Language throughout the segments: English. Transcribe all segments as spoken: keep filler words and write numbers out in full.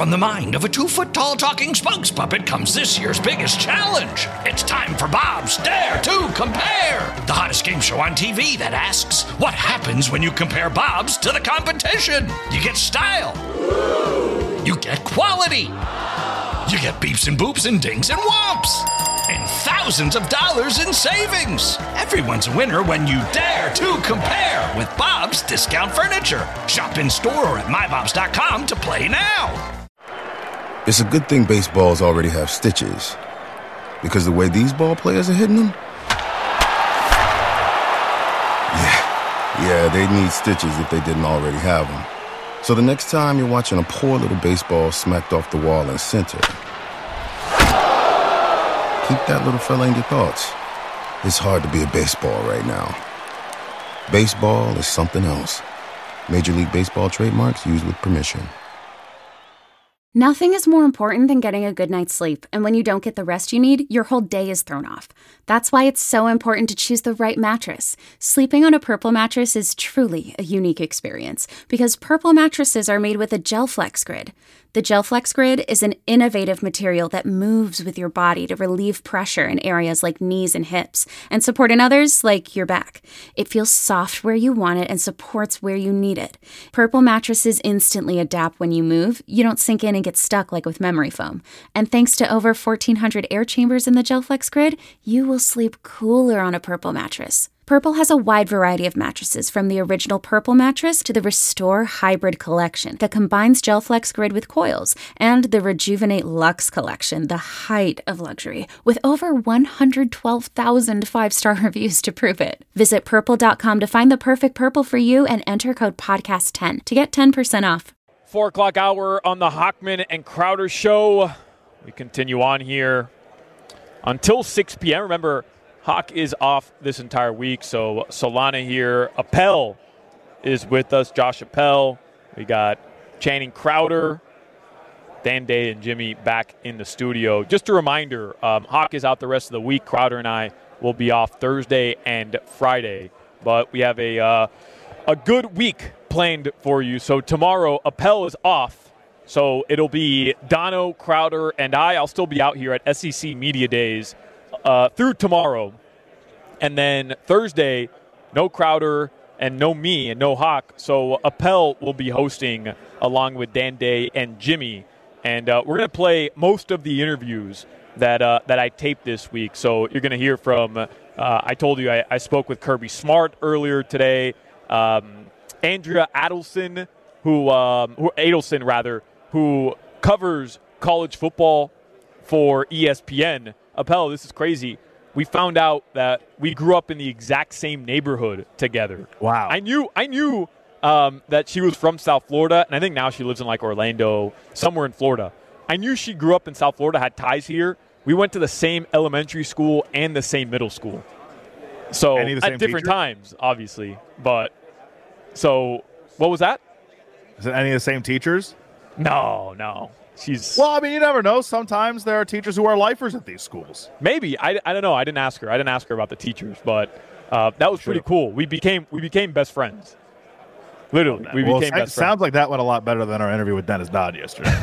from the mind of a two-foot-tall talking spokes puppet comes this year's biggest challenge. It's time for Bob's Dare to Compare, the hottest game show on T V that asks, what happens when you compare Bobs to the competition? You get style. You get quality. You get beeps and boops and dings and whomps. And thousands of dollars in savings. Everyone's a winner when you dare to compare with Bob's Discount Furniture. Shop in store or at my bobs dot com to play now. It's a good thing baseballs already have stitches. Because the way these ball players are hitting them? Yeah, yeah, they'd need stitches if they didn't already have them. So the next time you're watching a poor little baseball smacked off the wall in center, keep that little fella in your thoughts. It's hard to be a baseball right now. Baseball is something else. Major League Baseball trademarks used with permission. Nothing is more important than getting a good night's sleep, and when you don't get the rest you need, your whole day is thrown off. That's why it's so important to choose the right mattress. Sleeping on a Purple mattress is truly a unique experience, because Purple mattresses are made with a GelFlex Grid. The GelFlex Grid is an innovative material that moves with your body to relieve pressure in areas like knees and hips, and support in others like your back. It feels soft where you want it and supports where you need it. Purple mattresses instantly adapt when you move. You don't sink in and get stuck like with memory foam. And thanks to over fourteen hundred air chambers in the GelFlex Grid, you will sleep cooler on a Purple mattress. Purple has a wide variety of mattresses, from the original Purple mattress to the Restore Hybrid collection that combines GelFlex Grid with coils, and the Rejuvenate Luxe collection, the height of luxury, with over one hundred twelve thousand five-star reviews to prove it. Visit purple dot com to find the perfect Purple for you and enter code podcast ten to get ten percent off. Four o'clock hour on the Hochman and Crowder Show. We continue on here until six p.m. Remember, Hawk is off this entire week, so Solana here. Appel is with us, Josh Appel. We got Channing Crowder, Dan Day, and Jimmy back in the studio. Just a reminder, um, Hawk is out the rest of the week. Crowder and I will be off Thursday and Friday, but we have a uh, a good week planned for you. So tomorrow, Appel is off, so it'll be Dono, Crowder, and I. I'll still be out here at S E C Media Days Uh, through tomorrow. And then Thursday, no Crowder and no me and no Hawk. So Appel will be hosting along with Dan Day and Jimmy. And uh, we're going to play most of the interviews that uh, that I taped this week. So you're going to hear from, uh, I told you I, I spoke with Kirby Smart earlier today. Um, Andrea Adelson, who, um, who Adelson rather, who covers college football for E S P N. Appel, this is crazy. We found out that we grew up in the exact same neighborhood together. Wow. I knew I knew um, that she was from South Florida, and I think now she lives in like Orlando, somewhere in Florida. I knew she grew up in South Florida, had ties here. We went to the same elementary school and the same middle school. So Any of the same at different teacher? times, obviously. But so what was that? Is it any of the same teachers? No, no. She's Well, I mean, you never know. Sometimes there are teachers who are lifers at these schools. maybe. I, I don't know. I didn't ask her. I didn't ask her about the teachers, but uh, that was pretty True. cool. We became we became best friends. Literally, we well, became it best sounds friends. like that went a lot better than our interview with Dennis Dodd yesterday.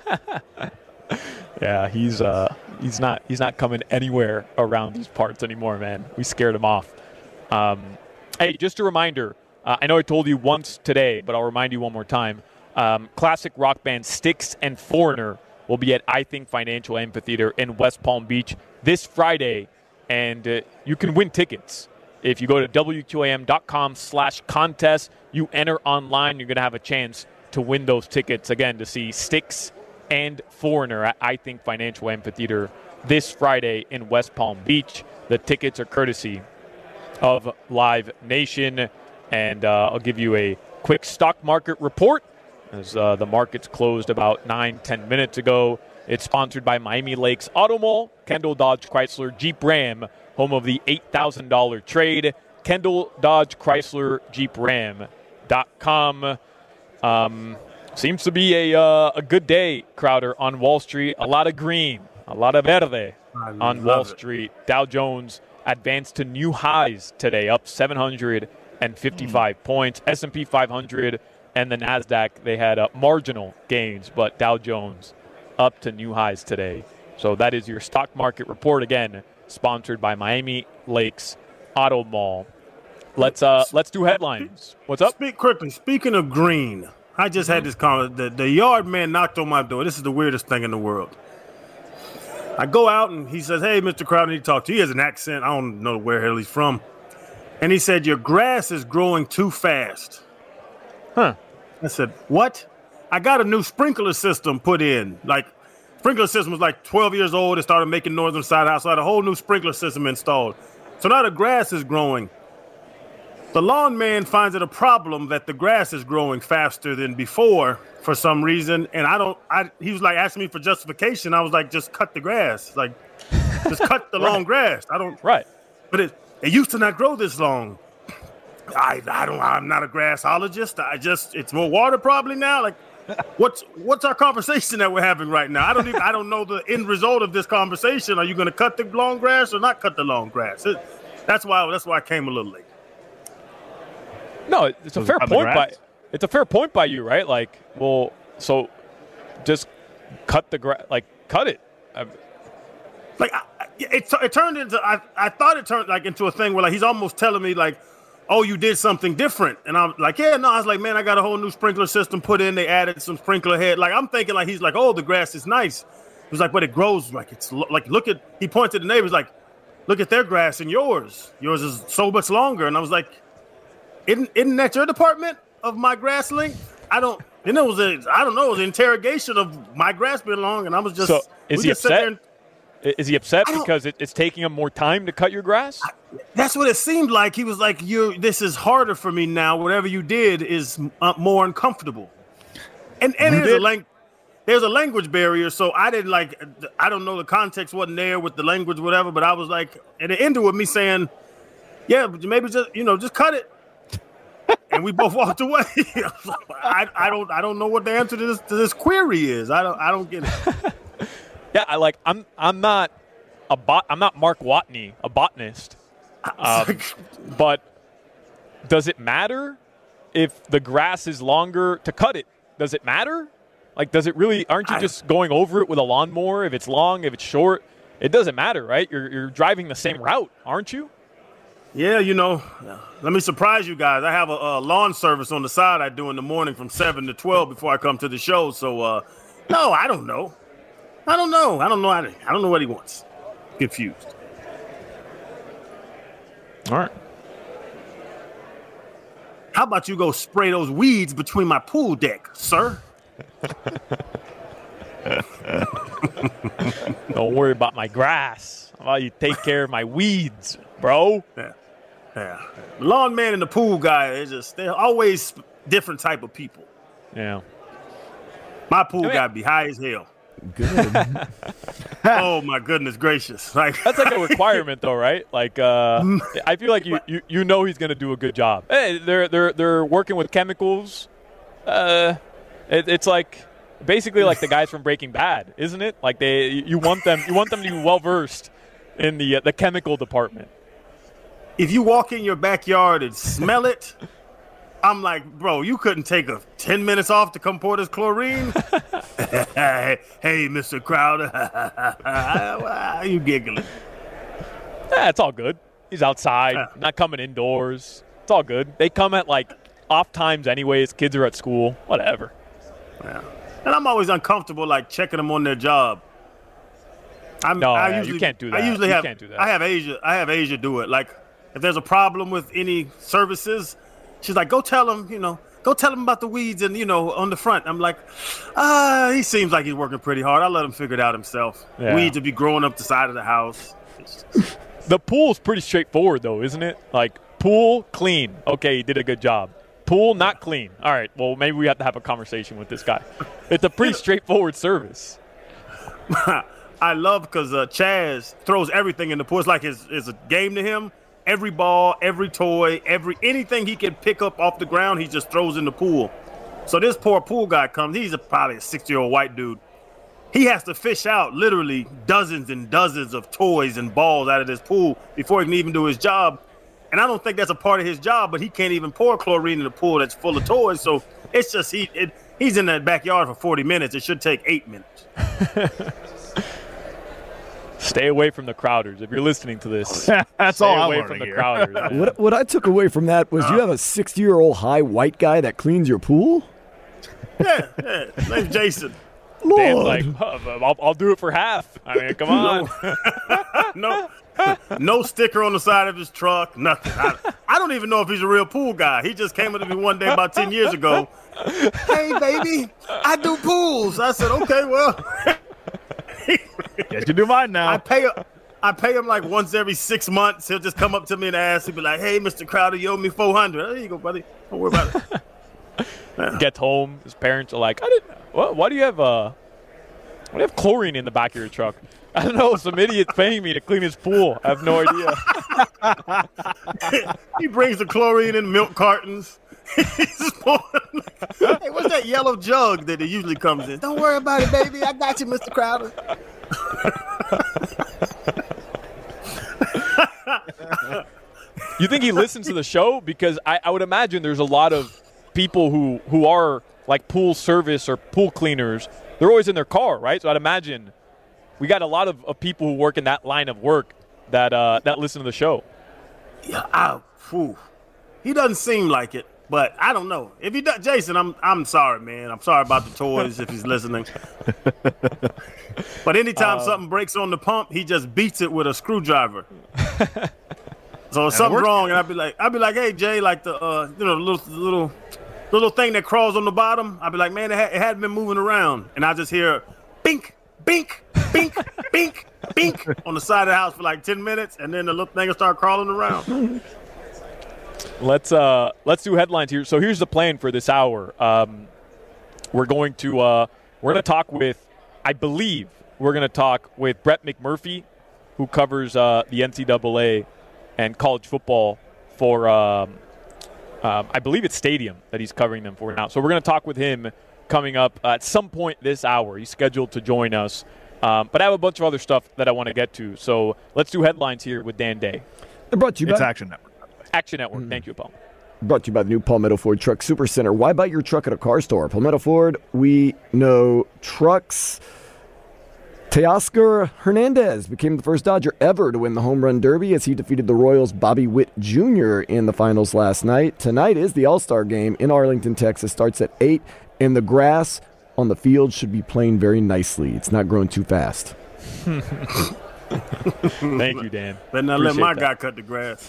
Yeah, he's uh he's not he's not coming anywhere around these parts anymore, man. We scared him off. Um, hey, just a reminder. Uh, I know I told you once today, but I'll remind you one more time. Um, classic rock band Styx and Foreigner will be at I Think Financial Amphitheater in West Palm Beach this Friday, and uh, you can win tickets. If you go to W Q A M dot com slash contest, you enter online, you're going to have a chance to win those tickets, again, to see Styx and Foreigner at I Think Financial Amphitheater this Friday in West Palm Beach. The tickets are courtesy of Live Nation, and uh, I'll give you a quick stock market report as uh, the markets closed about nine, ten minutes ago. It's sponsored by Miami Lakes Auto Mall, Kendall Dodge Chrysler Jeep Ram, home of the eight thousand dollars trade, Kendall Dodge Chrysler Jeep Ram dot com. Um, seems to be a, uh, a good day, Crowder, on Wall Street. A lot of green, a lot of verde on Wall it. Street. Dow Jones advanced to new highs today, up seven hundred fifty-five mm. points. S and P five hundred and the NASDAQ, they had uh, marginal gains, but Dow Jones up to new highs today. So that is your stock market report, again, sponsored by Miami Lakes Auto Mall. Let's uh let's do headlines. What's up? Speak quickly. Speaking of green, I just had this comment. The, the yard man knocked on my door. This is the weirdest thing in the world. I go out and he says, "Hey, Mister Crowder, I need to talk to you." He has an accent. I don't know where the hell he's from. And he said, "Your grass is growing too fast." Huh. I said, "What?" I got a new sprinkler system put in. Like, sprinkler system was like twelve years old. It started making noise on the side of the house. So I had a whole new sprinkler system installed. So now the grass is growing. The lawn man finds it a problem that the grass is growing faster than before for some reason. And I don't, I, he was like asking me for justification. I was like, just cut the grass. Like, just cut the right. long grass. I don't, right. But it, it used to not grow this long. I, I don't, I'm not a grassologist. I just, it's more water probably now. Like, what's, what's our conversation that we're having right now? I don't even, I don't know the end result of this conversation. Are you going to cut the long grass or not cut the long grass? It, that's why, that's why I came a little late. No, it's a fair point by it's a fair point by you, right? Like, well, so just cut the grass, like cut it. I've... Like, I, it it turned into I I thought it turned like into a thing where like he's almost telling me like, oh, you did something different, and I'm like, yeah, no, I was like, man, I got a whole new sprinkler system put in. They added some sprinkler head. Like, I'm thinking like he's like, oh, the grass is nice. He was like, but it grows like it's like look at. He pointed to the neighbors like, look at their grass and yours. Yours is so much longer, and I was like. Isn't, isn't that your department of my grass length? I don't, you know, it was a, I don't know, it was an interrogation of my grass being long, and I was just. So is he upset? And, is he upset because it, it's taking him more time to cut your grass? I, that's what it seemed like. He was like, "You, this is harder for me now. Whatever you did is uh, more uncomfortable." And and there's a lang- there's a language barrier, so I didn't like. I don't know, the context wasn't there with the language, whatever. But I was like, and it ended with me saying, "Yeah, but maybe just you know, just cut it." And we both walked away. I, I don't I don't know what the answer to this to this query is. I don't I don't get it. Yeah, I like I'm I'm not a bot I'm not Mark Watney, a botanist. Um, but does it matter if the grass is longer to cut it? Does it matter? Like, does it really? Aren't you just going over it with a lawnmower? If it's long, if it's short, it doesn't matter, right? You're you're driving the same route, aren't you? Yeah, you know, let me surprise you guys. I have a, a lawn service on the side I do in the morning from seven to twelve before I come to the show. So, uh, no, I don't know. I don't know. I don't know. I don't know what he wants. Confused. All right. How about you go spray those weeds between my pool deck, sir? Don't worry about my grass. How about you take care of my weeds, bro? Yeah. Yeah. The lawn man and the pool guy, they're just, they're always different type of people. Yeah. My pool I mean, guy be high as hell. Good. Oh, my goodness gracious. Like That's like a requirement, though, right? Like, uh, I feel like you, you, you know he's going to do a good job. Hey, they're, they're, they're working with chemicals. Uh, it, it's like basically like the guys from Breaking Bad, isn't it? Like they, you want them, you want them to be well-versed in the, uh, the chemical department. If you walk in your backyard and smell it, I'm like, bro, you couldn't take a ten minutes off to come pour this chlorine? Hey, Mister Crowder. Why are you giggling? Yeah, it's all good. He's outside, Yeah. not coming indoors. It's all good. They come at, like, off times anyways. Kids are at school. Whatever. Yeah. And I'm always uncomfortable, like, checking them on their job. I'm, No, I yeah, usually, you can't do that. I usually You have, can't do that. I have Asia. I have Asia do it. Like, if there's a problem with any services, she's like, go tell him, you know, go tell him about the weeds and, you know, on the front. I'm like, ah, he seems like he's working pretty hard. I'll let him figure it out himself. Yeah. Weeds will be growing up the side of the house. The pool's pretty straightforward, though, isn't it? Like, pool, clean. Okay, he did a good job. Pool, not clean. All right, well, maybe we have to have a conversation with this guy. It's a pretty straightforward service. I love because uh, Chaz throws everything in the pool. It's like it's, it's a game to him. Every ball, every toy, every anything he can pick up off the ground, he just throws in the pool. So this poor pool guy comes. He's a, probably a sixty-year-old white dude. He has to fish out literally dozens and dozens of toys and balls out of this pool before he can even do his job. And I don't think that's a part of his job, but he can't even pour chlorine in a pool that's full of toys. So It's just he it, he's in that backyard for forty minutes. It should take eight minutes. Stay away from the Crowders if you're listening to this. That's Stay all I'm away learning from the here. Crowders. What, what I took away from that was you have a sixty-year-old high white guy that cleans your pool? Yeah, yeah. His name's Jason. Lord. Dan's like, huh, I'll, I'll do it for half. I mean, come on. No, no sticker on the side of his truck, nothing. I, I don't even know if he's a real pool guy. He just came up to me one day about ten years ago. Hey, baby, I do pools. I said, okay, well. Guess you do mine now. I pay I pay him like once every six months. He'll just come up to me and ask. He'll be like, hey, Mister Crowder, you owe me four hundred dollars. There you go, buddy. Don't worry about it. Yeah. Gets home, his parents are like, I didn't. What, why do you have uh, why do you have chlorine in the back of your truck? I don't know. Some idiot's paying me to clean his pool. I have no idea. He brings the chlorine in milk cartons. He's pouring, like, hey, what's that yellow jug that it usually comes in? Don't worry about it, baby. I got you, Mister Crowder. You think he listens to the show? Because I, I would imagine there's a lot of people who, who are like pool service or pool cleaners. They're always in their car, right? So I'd imagine we got a lot of, of people who work in that line of work that uh, that listen to the show. Yeah, I, whew. He doesn't seem like it, but I don't know. If he does, Jason, I'm I'm sorry, man. I'm sorry about the toys if he's listening. But anytime Uh, something breaks on the pump, he just beats it with a screwdriver. So if something's wrong, and I'd be like, I'd be like, hey Jay, like the uh, you know, the little the little the little thing that crawls on the bottom. I'd be like, man, it, ha- it hadn't been moving around, and I just hear bink, bink, bink, bink, bink on the side of the house for like ten minutes, and then the little thing will start crawling around. Let's uh let's do headlines here. So here's the plan for this hour. Um, we're going to uh we're going to talk with, I believe we're going to talk with Brett McMurphy, who covers uh, the N C double A and college football for um, um, I believe it's Stadium that he's covering them for now. So we're going to talk with him coming up at some point this hour. He's scheduled to join us. Um, but I have a bunch of other stuff that I want to get to. So let's do headlines here with Dan Day. They're brought to you It's by, Action Network. Action Network. Mm. Thank you, Paul. brought to you by the new Palmetto Ford Truck Super Center. Why buy your truck at a car store? Palmetto Ford, we know trucks. Teoscar Hernandez became the first Dodger ever to win the Home Run Derby as he defeated the Royals' Bobby Witt Junior in the finals last night. Tonight is the All-Star Game in Arlington, Texas. Starts at eight, and the grass on the field should be playing very nicely. It's not growing too fast. Thank you, Dan. Better not Appreciate let my that. guy cut the grass.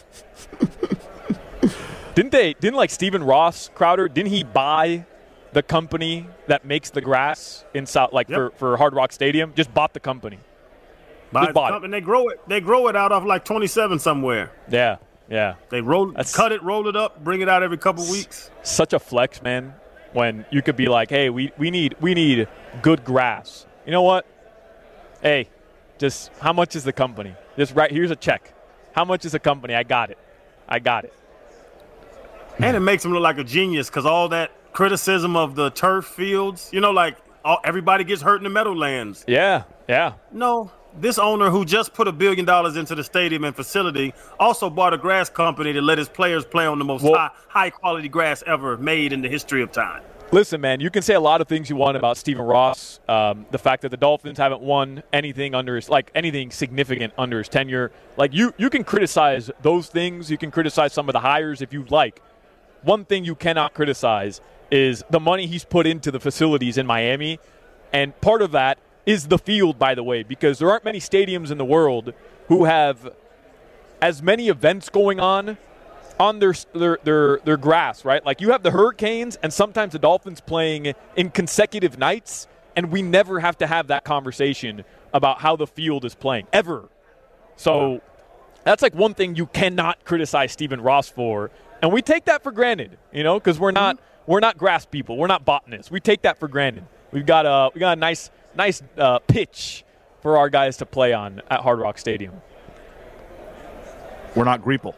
Didn't they? Didn't like Stephen Ross Crowder? Didn't he buy the company that makes the grass in South, like Yep. for, for Hard Rock Stadium? Just bought the company. Buy bought it. and they grow it. They grow it out of like twenty-seven somewhere. Yeah, yeah. They roll, That's- cut it, roll it up, bring it out every couple weeks. Such a flex, man. When you could be like, hey, we, we need we need good grass. You know what? Hey, just how much is the company? Just right here's a check. How much is the company? I got it. I got it. And it makes him look like a genius because all that criticism of the turf fields, you know, like all, everybody gets hurt in the Meadowlands. Yeah, yeah. No, this owner who just put a billion dollars into the stadium and facility also bought a grass company to let his players play on the most Well- high, high quality grass ever made in the history of time. Listen, man, you can say a lot of things you want about Stephen Ross. Um, the fact that the Dolphins haven't won anything under his, like anything significant under his tenure. Like you, you can criticize those things. You can criticize some of the hires if you like. One thing you cannot criticize is the money he's put into the facilities in Miami. And part of that is the field, by the way, because there aren't many stadiums in the world who have as many events going on on their, their their their grass, right? Like you have the Hurricanes and sometimes the Dolphins playing in consecutive nights, and we never have to have that conversation about how the field is playing, ever. So that's like one thing you cannot criticize Stephen Ross for, and we take that for granted, you know, because we're not we're not grass people, we're not botanists. We take that for granted. We've got a we got a nice nice uh, pitch for our guys to play on at Hard Rock Stadium. We're not Greeple.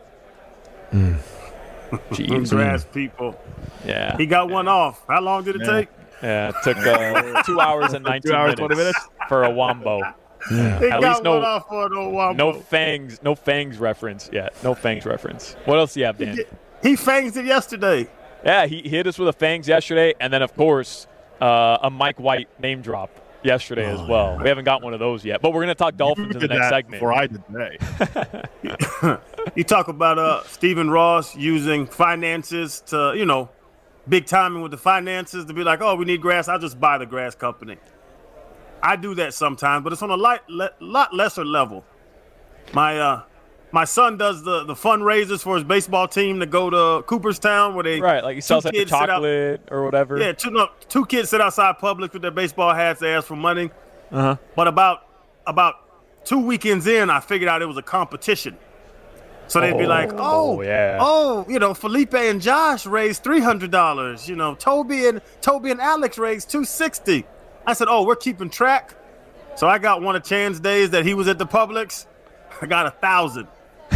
Jeez. Grass people. Yeah. He got one off. How long did it Yeah. take? Yeah, it took uh, two hours and nineteen Two hours, minutes, twenty minutes? for a Wombo. He At got least no- one off for an old Wombo. No fangs, no fangs reference yet. No fangs reference. What else do you have, Dan? He fanged it yesterday. Yeah, he hit us with a fangs yesterday, and then, of course, uh, a Mike White name drop yesterday oh, as well. Yeah. We haven't got one of those yet, but we're going to talk Dolphins in the next segment. Before I did today. You talk about uh, Stephen Ross using finances to, you know, big timing with the finances to be like, oh, we need grass. I'll just buy the grass company. I do that sometimes, but it's on a light, le- lot lesser level. My uh, my son does the, the fundraisers for his baseball team to go to Cooperstown where they right, like he sells like the chocolate out, or whatever. Yeah, two no, two kids sit outside Publix with their baseball hats. They ask for money. Uh-huh. But about about two weekends in, I figured out it was a competition. So they'd be oh, like, oh, yeah. oh, you know, Felipe and Josh raised three hundred dollars. You know, Toby and Toby and Alex raised two hundred sixty dollars. I said, oh, we're keeping track. So I got one of Chan's days that he was at the Publix. I got a thousand.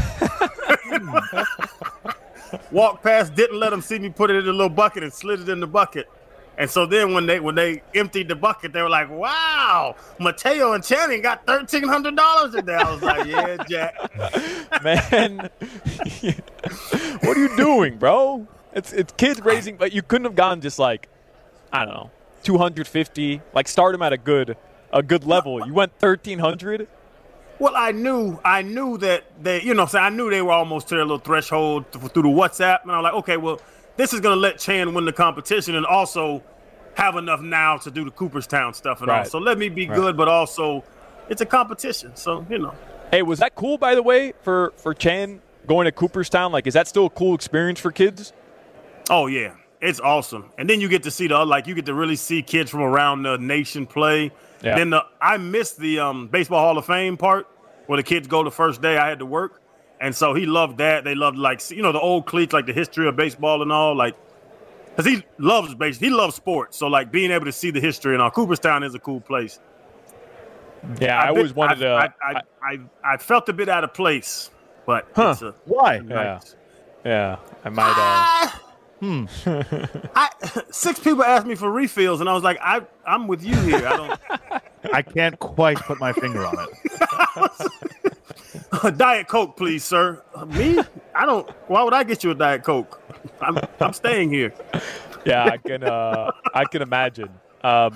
Walked past, didn't let them see me put it in a little bucket and slid it in the bucket. And so then when they when they emptied the bucket, they were like, wow, Mateo and Channing got thirteen hundred dollars in there. I was like, yeah, Jack. Man, what are you doing, bro? It's it's kids raising, but you couldn't have gone just like, I don't know, two hundred fifty, like start them at a good a good level. You went thirteen hundred? Well, I knew I knew that they, you know, so I knew they were almost to their little threshold through the WhatsApp. And I'm like, okay, well, this is going to let Chan win the competition and also have enough now to do the Cooperstown stuff and right. all. So let me be right. good, but also it's a competition. So, you know. Hey, was that cool, by the way, for, for Chan going to Cooperstown? Like, is that still a cool experience for kids? Oh, yeah. It's awesome. And then you get to see the, like, you get to really see kids from around the nation play. Yeah. Then the, I missed the um, Baseball Hall of Fame part where the kids go the first day I had to work. And so he loved that. They loved, like, you know, the old cleats, like the history of baseball and all. Like, because he loves baseball. He loves sports. So, like, being able to see the history and all. Cooperstown is a cool place. Yeah, I, I always bit, wanted to. I, I, I, I, I felt a bit out of place. But huh. it's a, why? Yeah. yeah, I might. Uh... Hmm. I, six people asked me for refills, and I was like, I, I'm with you here. I don't. I can't quite put my finger on it. Diet Coke, please, sir. Uh, me? I don't. Why would I get you a Diet Coke? I'm, I'm staying here. Yeah, I can. Uh, I can imagine. Um,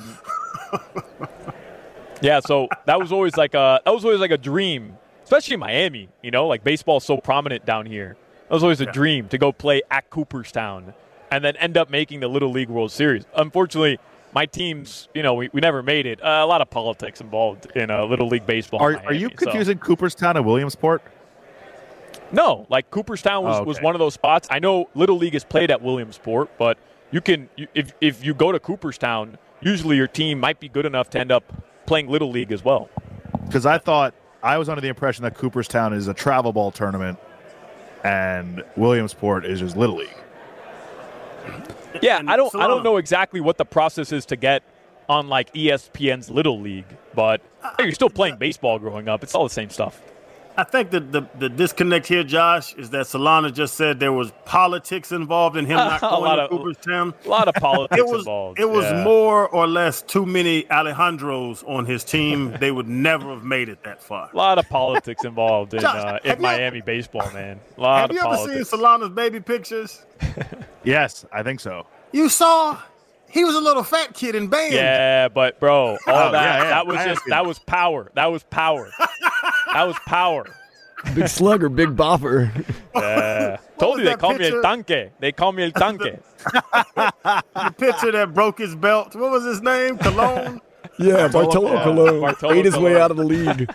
yeah, so that was always like a that was always like a dream, especially in Miami. You know, like baseball is so prominent down here. That was always a yeah. dream to go play at Cooperstown and then end up making the Little League World Series. Unfortunately, my teams, you know, we, we never made it. Uh, a lot of politics involved in uh, Little League Baseball. Are, Miami, are you so. confusing Cooperstown and Williamsport? No, like Cooperstown was, oh, okay. was one of those spots. I know Little League is played at Williamsport, but you can you, if if you go to Cooperstown, usually your team might be good enough to end up playing Little League as well. Because I thought I was under the impression that Cooperstown is a travel ball tournament and Williamsport is just Little League. Yeah, I don't I don't know exactly what the process is to get on like E S P N's Little League, but hey, you're still playing baseball growing up. It's all the same stuff. I think that the, the disconnect here, Josh, is that Solana just said there was politics involved in him not going to of, Cooperstown. A lot of politics it was, involved. It was yeah. more or less too many Alejandros on his team. They would never have made it that far. A lot of politics involved in, Josh, uh, in Miami ever, baseball, man. A lot have of you politics. ever seen Solana's baby pictures? Yes, I think so. You saw? He was a little fat kid in band. Yeah, but bro, all oh, that yeah, yeah. that was just that was power. That was power. that was power. Big slugger, big bopper. Yeah. Told you they call picture? me El Tanque. They call me El Tanque. The picture that broke his belt. What was his name? Colon? Yeah, Bartolo yeah. Colon. Bartolo Ate his Colon. way out of the league.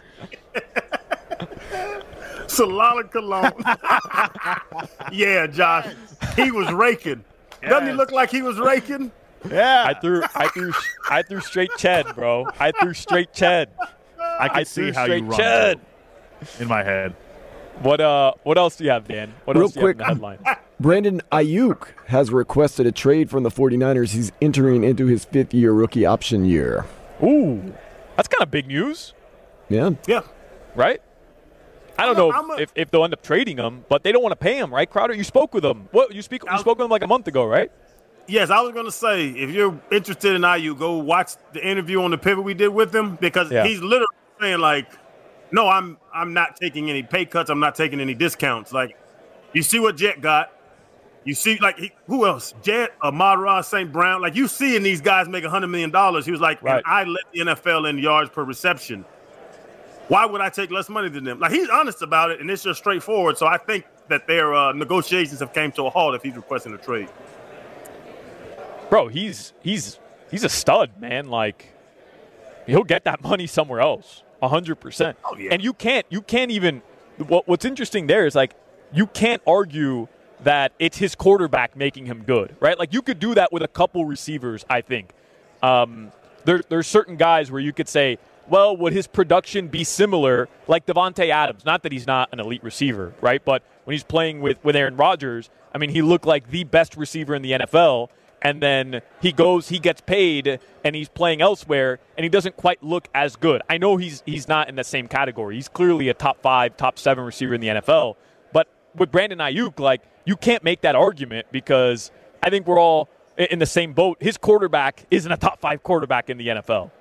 Solana Colon. Yeah, Josh. He was raking. Yes. Doesn't he look like he was raking? Yeah. I threw I threw I threw straight Ched, bro. I threw straight Ched. I can I see how you run Ched. in my head. What uh? What else do you have, Dan? What Real else do you quick, have in the headline? Brandon Ayuk has requested a trade from the 49ers. He's entering into his fifth-year rookie option year. Ooh, that's kind of big news. Yeah. Yeah. Right? I don't I'm know a, I'm a, if, if they'll end up trading him, but they don't want to pay him, right, Crowder? You spoke with him. What you speak? You spoke with him like a month ago, right? Yes, I was going to say, if you're interested in Ayuk, go watch the interview on the pivot we did with him because yeah. he's literally saying like, no, I'm I'm not taking any pay cuts. I'm not taking any discounts. Like, you see what Jet got. You see, like, he, who else? Jet, Amon-Ra, Saint Brown. Like, you seeing these guys make one hundred million dollars. He was like, right. and I led the N F L in yards per reception. Why would I take less money than them? Like, he's honest about it, and it's just straightforward. So I think that their uh, negotiations have came to a halt if he's requesting a trade. Bro, he's he's he's a stud, man. Like, he'll get that money somewhere else, one hundred percent. Oh, yeah. And you can't you can't even what, – what's interesting there is, like, you can't argue – that it's his quarterback making him good, right? Like, you could do that with a couple receivers, I think. Um, there, there's certain guys where you could say, well, would his production be similar, like Devontae Adams? Not that he's not an elite receiver, right? But when he's playing with, with Aaron Rodgers, I mean, he looked like the best receiver in the N F L, and then he goes, he gets paid, and he's playing elsewhere, and he doesn't quite look as good. I know he's he's not in the same category. He's clearly a top five, top seven receiver in the N F L. But with Brandon Ayuk, like, you can't make that argument because I think we're all in the same boat. His quarterback isn't a top five quarterback in the N F L.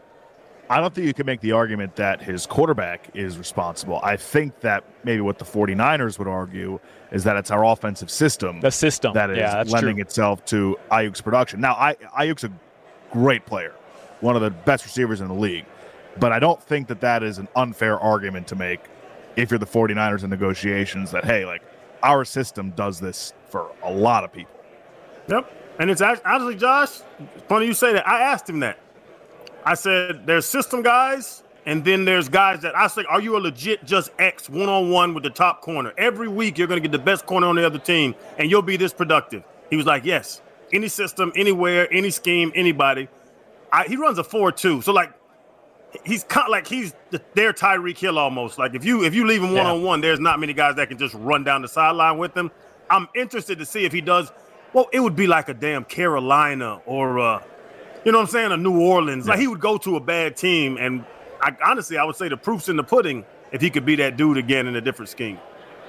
I don't think you can make the argument that his quarterback is responsible. I think that maybe what the 49ers would argue is that it's our offensive system. The system. That is yeah, lending true. itself to Ayuk's production. Now, I, Ayuk's a great player, one of the best receivers in the league. But I don't think that that is an unfair argument to make if you're the 49ers in negotiations that, hey, like, our system does this for a lot of people. Yep. And it's actually, honestly, Josh, funny you say that. I asked him that. I said, there's system guys, and then there's guys that I say, are you a legit just X one-on-one with the top corner? Every week you're going to get the best corner on the other team, and you'll be this productive. He was like, yes. Any system, anywhere, any scheme, anybody. I, he runs a four two. So, like, he's kind of like he's the, their Tyreek Hill almost. Like, if you if you leave him one-on-one, there's not many guys that can just run down the sideline with him. I'm interested to see if he does. Well, it would be like a damn Carolina or, uh, you know what I'm saying, a New Orleans. Yeah. Like, he would go to a bad team, and I, honestly, I would say the proof's in the pudding if he could be that dude again in a different scheme.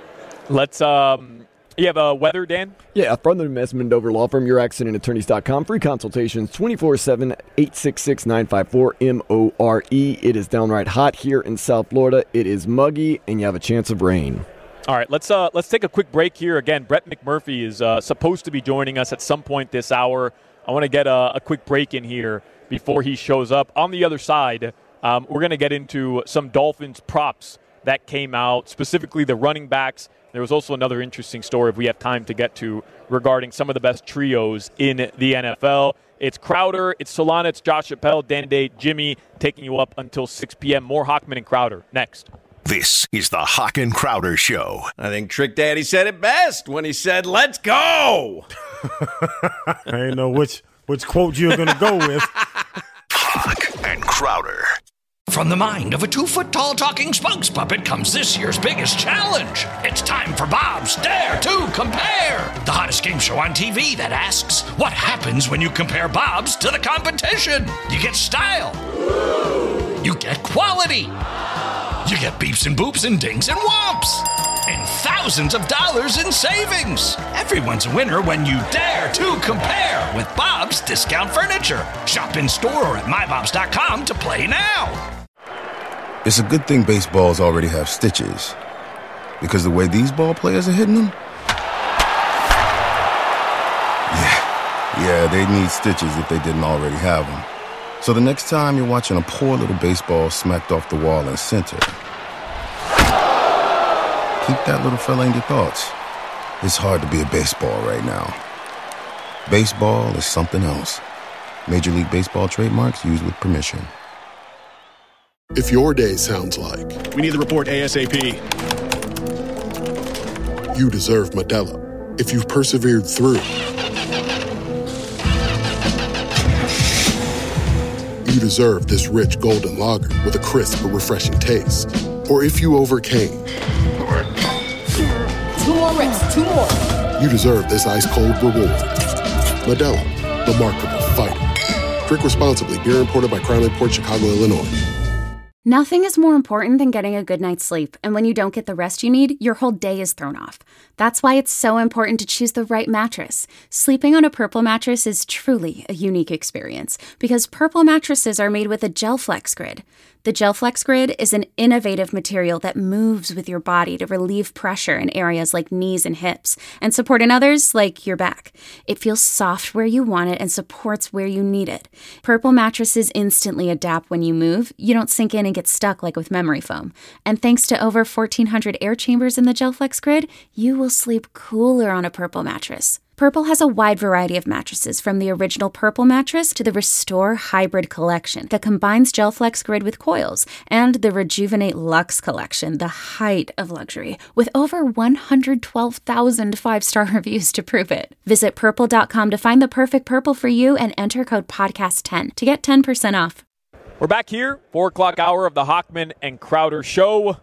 Let's um, – you have a weather, Dan? Yeah, from the Mesmendover Law Firm, your accident attorneys dot com. Free consultations twenty-four seven, eight six six, nine five four, M O R E. It is downright hot here in South Florida. It is muggy, and you have a chance of rain. All right, let's uh, let's take a quick break here. Again, Brett McMurphy is uh, supposed to be joining us at some point this hour. I want to get a, a quick break in here before he shows up. On the other side, um, we're going to get into some Dolphins props that came out, specifically the running backs. There was also another interesting story, if we have time to get to, regarding some of the best trios in the N F L. It's Crowder, it's Solana, it's Josh Chappelle, Dan Day, Jimmy, taking you up until six p.m. More Hochman and Crowder next. This is the Hawk and Crowder Show. I think Trick Daddy said it best when he said, let's go. I didn't know which, which quote you were going to go with. Hawk and Crowder. From the mind of a two-foot-tall talking spokes puppet comes this year's biggest challenge. It's time for Bob's Dare to Compare, the hottest game show on T V that asks, what happens when you compare Bob's to the competition? You get style. You get quality. You get beeps and boops and dings and whomps. And thousands of dollars in savings. Everyone's a winner when you dare to compare with Bob's Discount Furniture. Shop in store or at my bobs dot com to play now. It's a good thing baseballs already have stitches, because the way these ball players are hitting them, yeah, yeah, they need stitches if they didn't already have them. So the next time you're watching a poor little baseball smacked off the wall in center, keep that little fella in your thoughts. It's hard to be a baseball right now. Baseball is something else. Major League Baseball trademarks used with permission. If your day sounds like we need the report ASAP, you deserve Modelo. If you've persevered through, you deserve this rich golden lager with a crisp but refreshing taste. Or if you overcame, two more reps, two more. You deserve this ice cold reward. Modelo, the Markable Fighter. Drink responsibly. Beer imported by Crown Imports, Chicago, Illinois. Nothing is more important than getting a good night's sleep, and when you don't get the rest you need, your whole day is thrown off. That's why it's so important to choose the right mattress. Sleeping on a Purple mattress is truly a unique experience, because Purple mattresses are made with a Gel Flex grid. The GelFlex Grid is an innovative material that moves with your body to relieve pressure in areas like knees and hips and support in others like your back. It feels soft where you want it and supports where you need it. Purple mattresses instantly adapt when you move. You don't sink in and get stuck like with memory foam. And thanks to over fourteen hundred air chambers in the GelFlex Grid, you will sleep cooler on a Purple mattress. Purple has a wide variety of mattresses, from the original Purple mattress to the Restore Hybrid collection that combines GelFlex Grid with coils, and the Rejuvenate Luxe collection, the height of luxury, with over one hundred twelve thousand five-star reviews to prove it. Visit purple dot com to find the perfect Purple for you and enter code podcast ten to get ten percent off. We're back here, four o'clock hour of the Hochman and Crowder Show.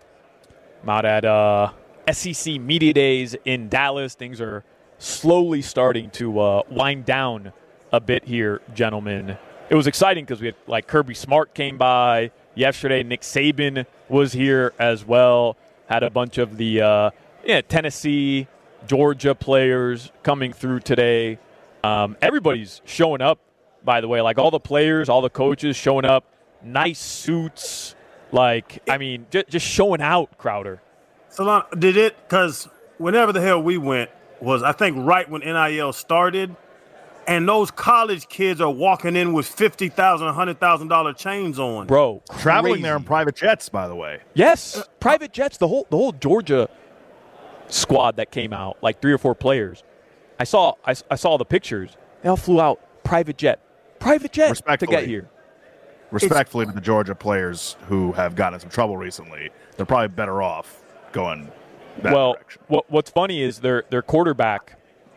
I'm out at uh, S E C Media Days in Dallas. Things are slowly starting to uh, wind down a bit here, gentlemen. It was exciting because we had, like, Kirby Smart came by yesterday. Nick Saban was here as well. Had a bunch of the uh, yeah, Tennessee, Georgia players coming through today. Um, everybody's showing up, by the way. Like, all the players, all the coaches showing up. Nice suits. Like, I mean, j- just showing out, Crowder. Salon, did it, because whenever the hell we went, was I think right when N I L started, and those college kids are walking in with fifty thousand dollars, one hundred thousand dollars chains on. Bro, traveling crazy. there in private jets, by the way. Yes, uh, private jets. The whole the whole Georgia squad that came out, like three or four players. I saw I, I saw the pictures. They all flew out private jet, private jet to get here. Respectfully it's, to the Georgia players who have gotten in some trouble recently, they're probably better off going that well, direction. What, what's funny is their their quarterback,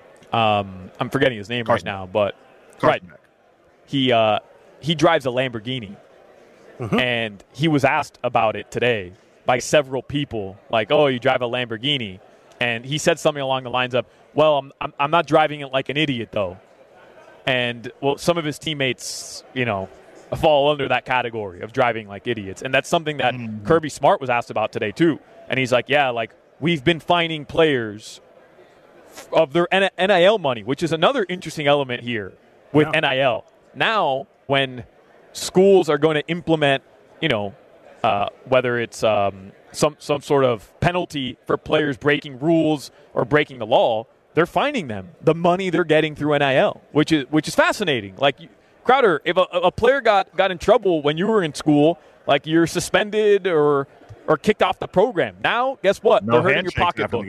um, I'm forgetting his name Carson right now, but Carson right, he uh, he drives a Lamborghini, mm-hmm. and he was asked about it today by several people, like, "Oh, you drive a Lamborghini," and he said something along the lines of, "Well, I'm I'm, I'm not driving it like an idiot, though," and well, some of his teammates, you know, fall under that category of driving like idiots, and that's something that mm-hmm. Kirby Smart was asked about today too, and he's like, "Yeah, like." We've been fining players of their N I L money, which is another interesting element here with yeah. N I L. Now, when schools are going to implement, you know, uh, whether it's um, some some sort of penalty for players breaking rules or breaking the law, they're fining them the money they're getting through N I L, which is which is fascinating. Like, Crowder, if a, a player got, got in trouble when you were in school, like you're suspended or or kicked off the program. Now, guess what? No They're hurting your pocketbook.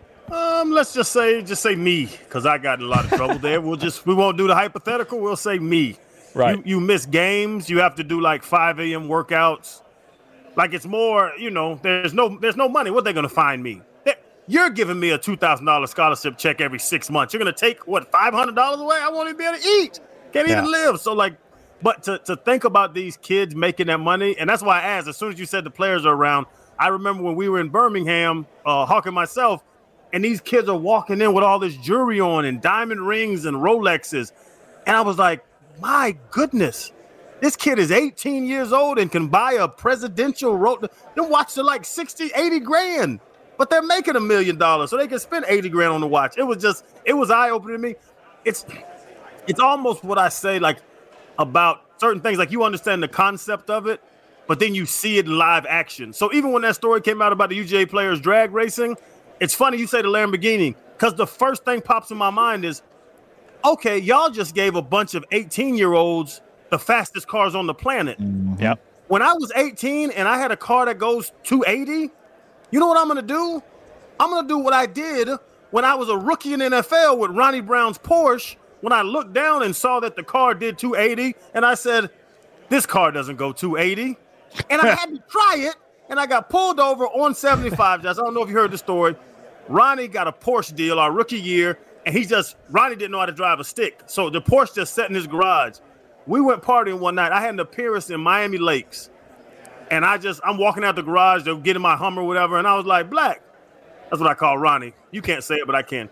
Um, let's just say, just say me, because I got in a lot of trouble there. We'll just, we won't do the hypothetical. We'll say me. Right. You, you miss games. You have to do like five a.m. workouts. Like, it's more, you know, there's no, there's no money. What are they going to find me? They're, you're giving me a two thousand dollars scholarship check every six months. You're going to take, what, five hundred dollars away? I won't even be able to eat. Can't yeah. even live. So, like, but to, to think about these kids making that money, and that's why I asked, as soon as you said the players are around, I remember when we were in Birmingham, uh, Hawk and myself, and these kids are walking in with all this jewelry on and diamond rings and Rolexes. And I was like, my goodness, this kid is eighteen years old and can buy a presidential Rolex. Them watches are like sixty, eighty grand, but they're making a million dollars, so they can spend eighty grand on the watch. It was just, it was eye-opening to me. It's, it's almost what I say, like, about certain things. Like, you understand the concept of it, but then you see it in live action. So even when that story came out about the U G A players drag racing, it's funny you say the Lamborghini, because the first thing pops in my mind is, okay, y'all just gave a bunch of eighteen-year-olds the fastest cars on the planet. Mm-hmm. Yep. When I was eighteen and I had a car that goes two eighty, you know what I'm going to do? I'm going to do what I did when I was a rookie in the N F L with Ronnie Brown's Porsche, when I looked down and saw that the car did two eighty, and I said, this car doesn't go two eighty. And I had to try it, and I got pulled over on seventy-five. Just, I don't know if you heard the story. Ronnie got a Porsche deal our rookie year, and he just, Ronnie didn't know how to drive a stick. So the Porsche just sat in his garage. We went partying one night. I had an appearance in Miami Lakes, and I just, I'm walking out the garage to get in my Hummer or whatever, and I was like, Black. That's what I call Ronnie. You can't say it, but I can.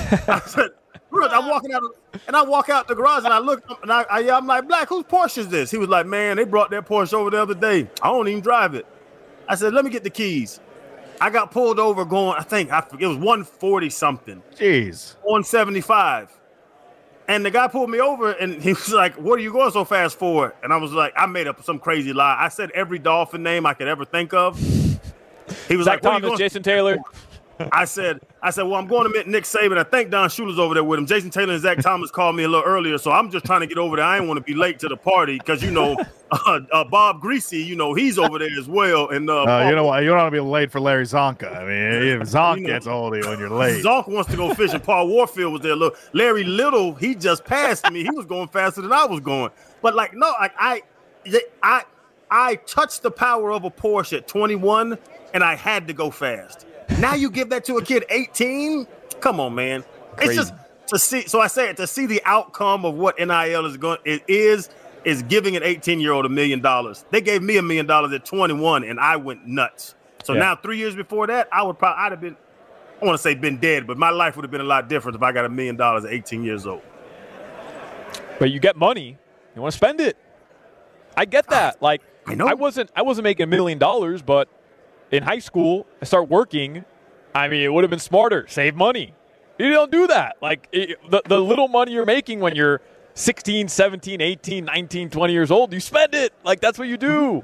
I said, I'm walking out, and I walk out the garage, and I look, and I, I, I'm like, Black, whose Porsche is this? He was like, man, they brought that Porsche over the other day. I don't even drive it. I said, let me get the keys. I got pulled over going, I think, I, it was one forty something. Jeez. On seventy-five. And the guy pulled me over, and he was like, "What are you going so fast for?" And I was like, "I made up some crazy lie. I said every Dolphin name I could ever think of." He was Zach like, Thomas, Jason Taylor. I said, I said, well, I'm going to meet Nick Saban. I think Don Shula's over there with him. Jason Taylor and Zach Thomas called me a little earlier, so I'm just trying to get over there. I didn't want to be late to the party because, you know, uh, uh, Bob Greasy, you know, he's over there as well. And uh, uh, you know what? You don't want to be late for Larry Zonka. I mean, if Zonk you know, gets hold of you when you're late. Zonk wants to go fishing. Paul Warfield was there. Look, Larry Little, he just passed me. He was going faster than I was going. But, like, no, like I, I, I touched the power of a Porsche at twenty-one, and I had to go fast. Now you give that to a kid eighteen? Come on, man. Crazy. It's just to see. So I say it to see the outcome of what N I L is going. It is is giving an eighteen-year-old a million dollars. They gave me a million dollars at twenty-one, and I went nuts. So yeah. Now three years before that, I would probably I'd have been. I want to say been dead, but my life would have been a lot different if I got a million dollars at eighteen years old. But you get money, you want to spend it. I get that. Like I know I wasn't I wasn't making a million dollars, but in high school, I start working. I mean, it would have been smarter. Save money. You don't do that. Like, it, the, the little money you're making when you're sixteen, seventeen, eighteen, nineteen, twenty years old, you spend it. Like, that's what you do.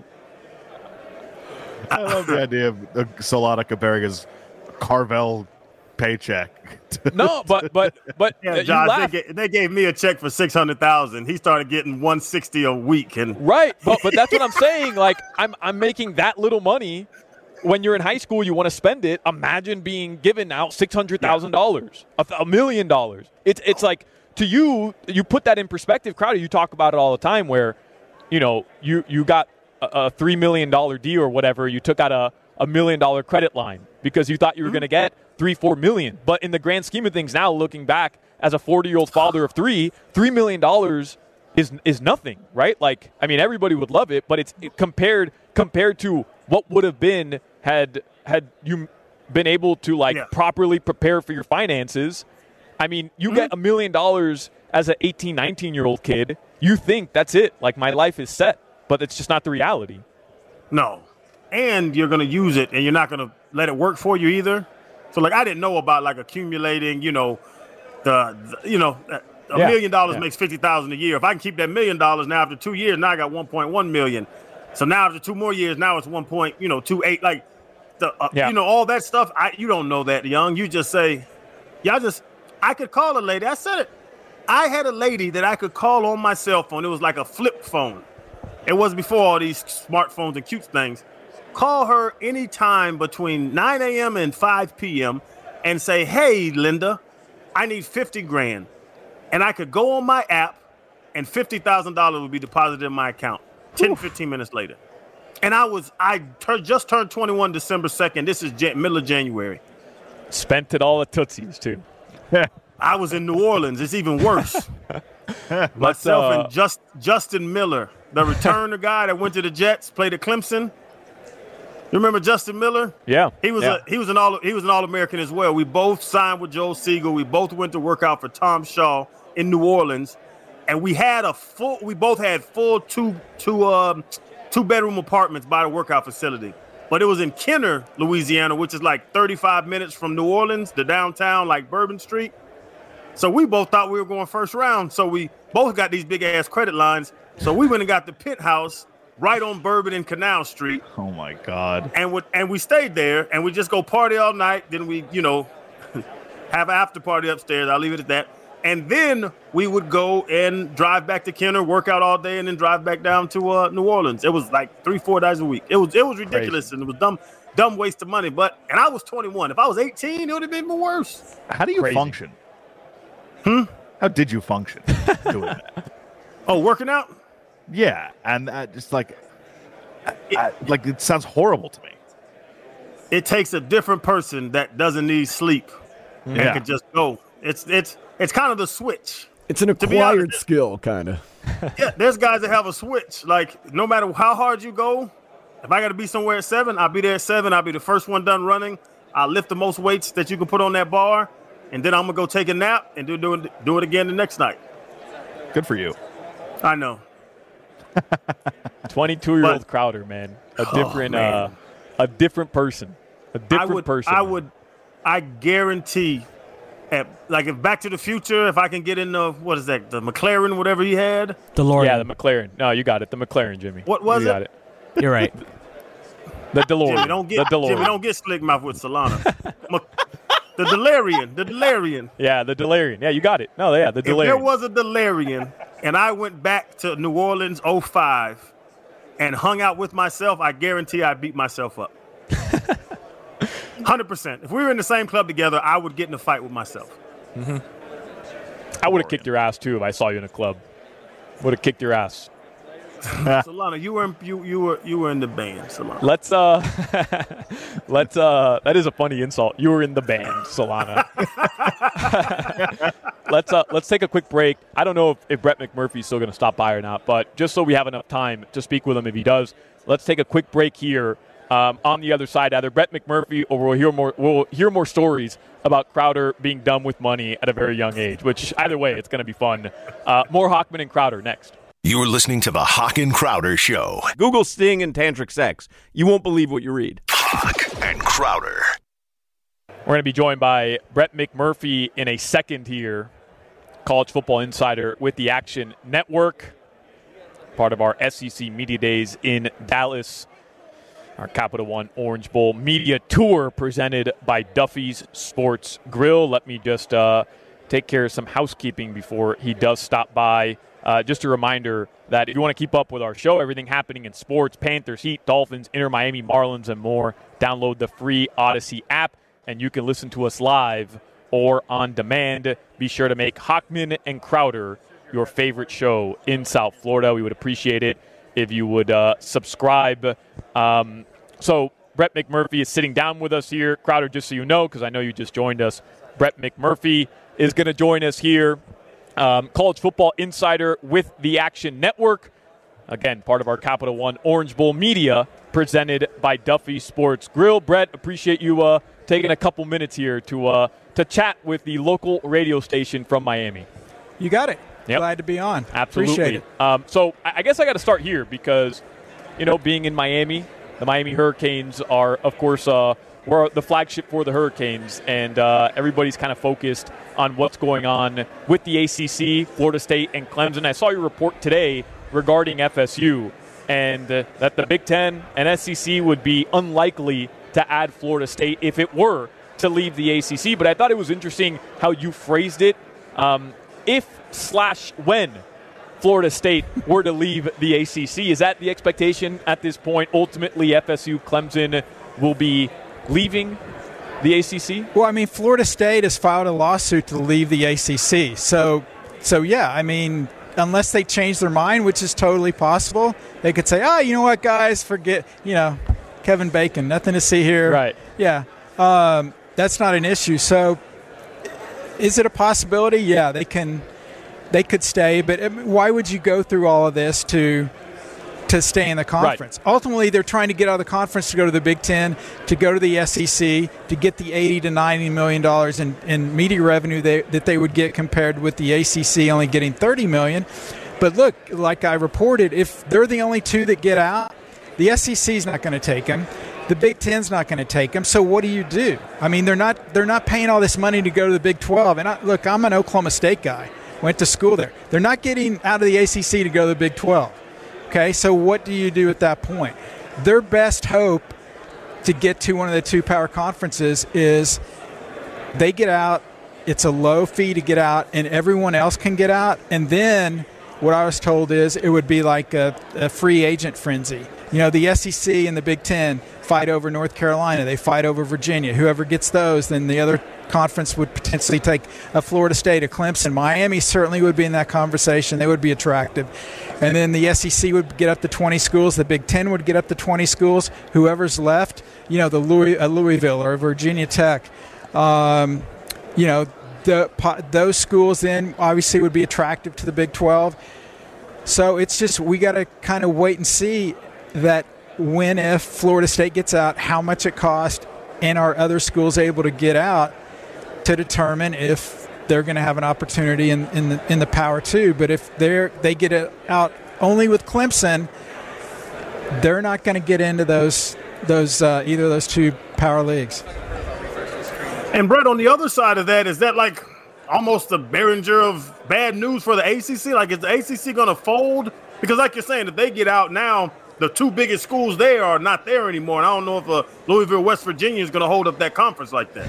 I love the idea of uh, Solana comparing his Carvel paycheck. No, but but but yeah, uh, Josh, you laugh. they, gave, they gave me a check for six hundred thousand. He started getting one sixty a week, and right. But but that's what I'm saying. Like, I'm I'm making that little money. When you're in high school, you want to spend it. Imagine being given out six hundred thousand dollars, a million dollars. It's it's like, to you, you put that in perspective, Crowder. You talk about it all the time where, you know, you, you got a, a three million dollars deal or whatever. You took out a, a million dollar credit line because you thought you were going to get three, four million. But in the grand scheme of things now, looking back as a forty-year-old father of three, three million dollars is is nothing, right? Like, I mean, everybody would love it, but it's it compared compared to what would have been had had you been able to like yeah. properly prepare for your finances. I mean, you mm-hmm. get a million dollars as an eighteen, nineteen-year-old kid. You think that's it. Like, my life is set, but it's just not the reality. No. And you're going to use it, and you're not going to let it work for you either. So, like, I didn't know about, like, accumulating, you know, the, the you know, a yeah. million dollars yeah. makes fifty thousand dollars a year. If I can keep that million dollars now after two years, now I got one point one million dollars. So now after two more years, now it's one point, you know, two eight. Like, the, uh, yeah. you know, all that stuff. I you don't know that, young. You just say, y'all just. I could call a lady. I said it. I had a lady that I could call on my cell phone. It was like a flip phone. It was before all these smartphones and cute things. Call her anytime between nine a.m. and five p.m. and say, "Hey, Linda, I need fifty grand," and I could go on my app, and fifty thousand dollars would be deposited in my account. ten, Oof. fifteen minutes later. And I was, I tur- just turned twenty-one December second. This is Jan- middle of January. Spent it all at Tootsie's, too. I was in New Orleans. It's even worse. Myself uh, and just, Justin Miller, the returner guy that went to the Jets, played at Clemson. You remember Justin Miller? Yeah. He was yeah. a he was an all he was an All-American as well. We both signed with Joe Siegel. We both went to work out for Tom Shaw in New Orleans. And we had a full we both had full two two um two bedroom apartments by the workout facility. But it was in Kenner, Louisiana, which is like thirty-five minutes from New Orleans, the downtown, like Bourbon Street. So we both thought we were going first round. So we both got these big ass credit lines. So we went and got the penthouse right on Bourbon and Canal Street. Oh my God. And we, and we stayed there and we just go party all night. Then we, you know, have an after party upstairs. I'll leave it at that. And then we would go and drive back to Kenner, work out all day, and then drive back down to uh, New Orleans. It was like three, four days a week. It was it was ridiculous, Crazy. And it was dumb, dumb waste of money. But and I was twenty-one. If I was eighteen, it would have been even worse. How do you Crazy. function? Hmm. How did you function doing that? Oh, working out? Yeah, and uh, just like, I, I, like it sounds horrible to me. It takes a different person that doesn't need sleep and yeah. can just go. It's it's it's kind of the switch. It's an acquired skill, kind of. Yeah, there's guys that have a switch. Like, no matter how hard you go, if I got to be somewhere at seven, I'll be there at seven. I'll be the first one done running. I'll lift the most weights that you can put on that bar, and then I'm going to go take a nap and do, do, it, do it again the next night. Good for you. I know. twenty-two-year-old But- Crowder, man. A Oh, different, man. uh, a different person. A different I would, person. I man. would, I guarantee, at, like if Back to the Future, if I can get in the, what is that, the McLaren, whatever he had? DeLorean. Yeah, the McLaren. No, you got it. The McLaren, Jimmy. What was you it? Got it. You're right. The DeLorean. Jimmy, don't get, the DeLorean. Jimmy, don't get slick mouth with Solana. The DeLorean. The DeLorean. Yeah, the DeLorean. Yeah, you got it. No, yeah, the DeLorean. If there was a DeLorean and I went back to New Orleans oh five and hung out with myself, I guarantee I beat myself up. one hundred percent. If we were in the same club together, I would get in a fight with myself. Mm-hmm. I would have kicked your ass, too, if I saw you in a club. Would have kicked your ass. Solana, you were in, you you were you were in the band, Solana. Let's uh, let's uh, that is a funny insult. You were in the band, Solana. let's uh, let's take a quick break. I don't know if, if Brett McMurphy's still going to stop by or not, but just so we have enough time to speak with him if he does, let's take a quick break here. Um, on the other side, either Brett McMurphy or we'll hear more. We'll hear more stories about Crowder being done with money at a very young age. Which either way, it's going to be fun. Uh, more Hochman and Crowder next. You're listening to the Hawk and Crowder Show. Google Sting and tantric sex. You won't believe what you read. Hawk and Crowder. We're going to be joined by Brett McMurphy in a second here, College Football Insider with the Action Network, part of our S E C Media Days in Dallas, our Capital One Orange Bowl Media Tour presented by Duffy's Sports Grill. Let me just uh, take care of some housekeeping before he does stop by. Uh, just a reminder that if you want to keep up with our show, everything happening in sports, Panthers, Heat, Dolphins, Inter Miami, Marlins, and more, download the free Odyssey app, and you can listen to us live or on demand. Be sure to make Hochman and Crowder your favorite show in South Florida. We would appreciate it if you would uh, subscribe. Um, so Brett McMurphy is sitting down with us here. Crowder, just so you know, because I know you just joined us, Brett McMurphy is going to join us here. Um, College Football Insider with the Action Network. Again, part of our Capital One Orange Bowl Media, presented by Duffy Sports Grill. Brett, appreciate you uh, taking a couple minutes here to uh, to chat with the local radio station from Miami. You got it. Yep. Glad to be on. Absolutely. Appreciate it. Um, so I guess I got to start here because, you know, being in Miami, the Miami Hurricanes are, of course, uh, we're the flagship for the Hurricanes, and uh, everybody's kind of focused on what's going on with the A C C, Florida State, and Clemson. I saw your report today regarding F S U, and uh, that the Big Ten and S E C would be unlikely to add Florida State if it were to leave the A C C. But I thought it was interesting how you phrased it. Um, if slash when Florida State were to leave the A C C, is that the expectation at this point? Ultimately, F S U, Clemson will be leaving the A C C? Well, I mean, Florida State has filed a lawsuit to leave the A C C. So, so yeah, I mean, unless they change their mind, which is totally possible, they could say, oh, you know what, guys, forget, you know, Kevin Bacon, nothing to see here. Right. Yeah. Um, that's not an issue. So is it a possibility? Yeah, they can. They could stay, but why would you go through all of this to to stay in the conference? Right. Ultimately, they're trying to get out of the conference to go to the Big Ten, to go to the S E C, to get the eighty to ninety million dollars in, in media revenue they, that they would get compared with the A C C only getting thirty million dollars. But look, like I reported, if they're the only two that get out, the S E C is not going to take them. The Big Ten's not going to take them. So what do you do? I mean, they're not they're not paying all this money to go to the Big twelve. And I, look, I'm an Oklahoma State guy. Went to school there. They're not getting out of the A C C to go to the Big twelve. Okay, so what do you do at that point? Their best hope to get to one of the two power conferences is they get out, it's a low fee to get out, and everyone else can get out. And then what I was told is it would be like a, a free agent frenzy. You know, the S E C and the Big Ten fight over North Carolina. They fight over Virginia. Whoever gets those, then the other conference would potentially take a Florida State, a Clemson. Miami certainly would be in that conversation. They would be attractive. And then the S E C would get up to twenty schools. The Big Ten would get up to twenty schools. Whoever's left, you know, the Louis, uh, Louisville or Virginia Tech, um, you know, the, those schools then obviously would be attractive to the Big twelve. So it's just we got to kind of wait and see that when, if Florida State gets out, how much it costs, and are other schools able to get out to determine if they're going to have an opportunity in, in the in the Power Two. But if they're they get it out only with Clemson, they're not going to get into those those uh, either of those two power leagues. And Brett, on the other side of that, is that like almost the Behringer of bad news for the A C C? Like, is the A C C going to fold? Because like you're saying, if they get out now, the two biggest schools there are not there anymore. And I don't know if uh, Louisville, West Virginia is going to hold up that conference like that.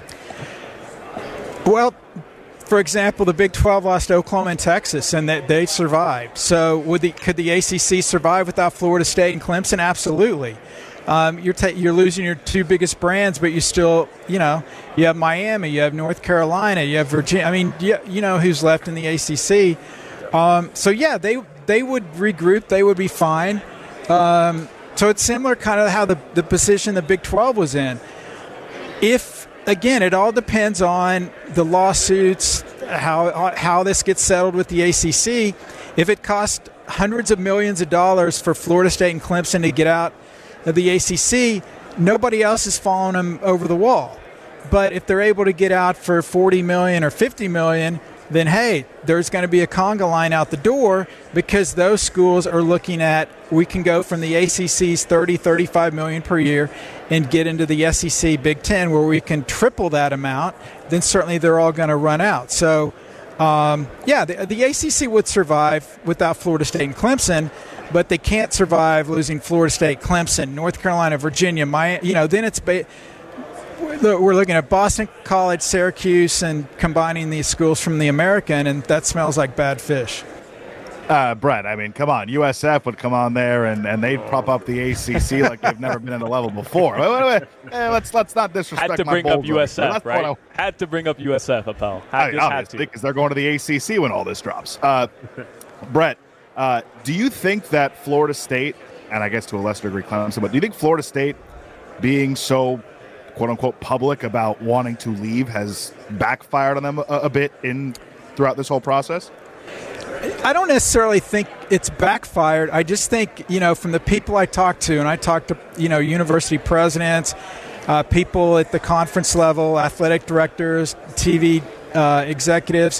Well, for example, the Big twelve lost Oklahoma and Texas, and they, they survived. So would the, could the A C C survive without Florida State and Clemson? Absolutely. Um, you're ta- you're losing your two biggest brands, but you still, you know, you have Miami, you have North Carolina, you have Virginia. I mean, you, you know who's left in the A C C. Um, so, yeah, they they would regroup. They would be fine. Um, so it's similar kind of how the, the position the Big twelve was in. If, again, it all depends on the lawsuits, how how this gets settled with the A C C. If it costs hundreds of millions of dollars for Florida State and Clemson to get out of the A C C, nobody else is following them over the wall. But if they're able to get out for forty million dollars or fifty million dollars, then, hey, there's going to be a conga line out the door because those schools are looking at, we can go from the A C C's thirty, thirty-five million dollars per year and get into the S E C Big Ten where we can triple that amount, then certainly they're all going to run out. So, um, yeah, the, the A C C would survive without Florida State and Clemson, but they can't survive losing Florida State, Clemson, North Carolina, Virginia. My, you know, then it's ba- we're looking at Boston College, Syracuse, and combining these schools from the American, and that smells like bad fish. Uh, Brett, I mean, come on. U S F would come on there, and, and they'd prop up the A C C like they've never been in a level before. Wait, wait, wait. Eh, let's let's not disrespect Had to my bring up Bulldog. U S F, right? I, had to bring up U S F, Appel. Had, I mean, just had obviously, to. because they're going to the A C C when all this drops. Uh, Brett, uh, do you think that Florida State, and I guess to a lesser degree Clemson, but do you think Florida State being so quote-unquote public about wanting to leave has backfired on them a, a bit in throughout this whole process? I don't necessarily think it's backfired. I just think, you know, from the people I talk to, and I talk to, you know, university presidents, uh, people at the conference level, athletic directors, T V uh, executives,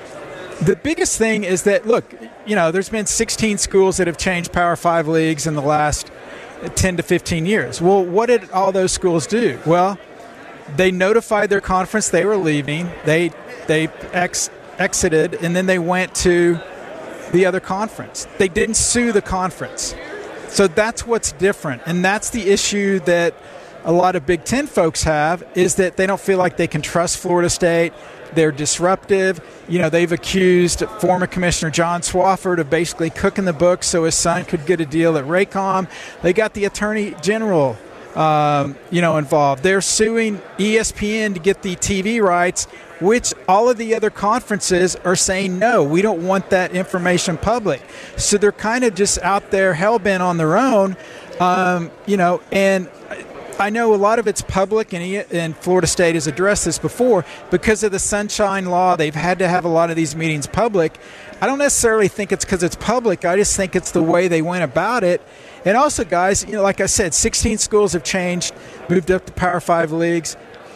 the biggest thing is that, look, you know, there's been sixteen schools that have changed Power Five leagues in the last ten to fifteen years. Well, what did all those schools do? Well, they notified their conference they were leaving. They they ex, exited, and then they went to the other conference. They didn't sue the conference. So that's what's different, and that's the issue that a lot of Big Ten folks have, is that they don't feel like they can trust Florida State. They're disruptive. You know, they've accused former Commissioner John Swofford of basically cooking the books so his son could get a deal at Raycom. They got the Attorney General, um, you know, involved. They're suing E S P N to get the T V rights, which all of the other conferences are saying, no, we don't want that information public. So they're kind of just out there hell-bent on their own, um, you know, and I know a lot of it's public, and, he, and Florida State has addressed this before. Because of the Sunshine Law, they've had to have a lot of these meetings public. I don't necessarily think it's because it's public. I just think it's the way they went about it. And also, guys, you know, like I said, sixteen schools have changed, moved up to Power Five leagues.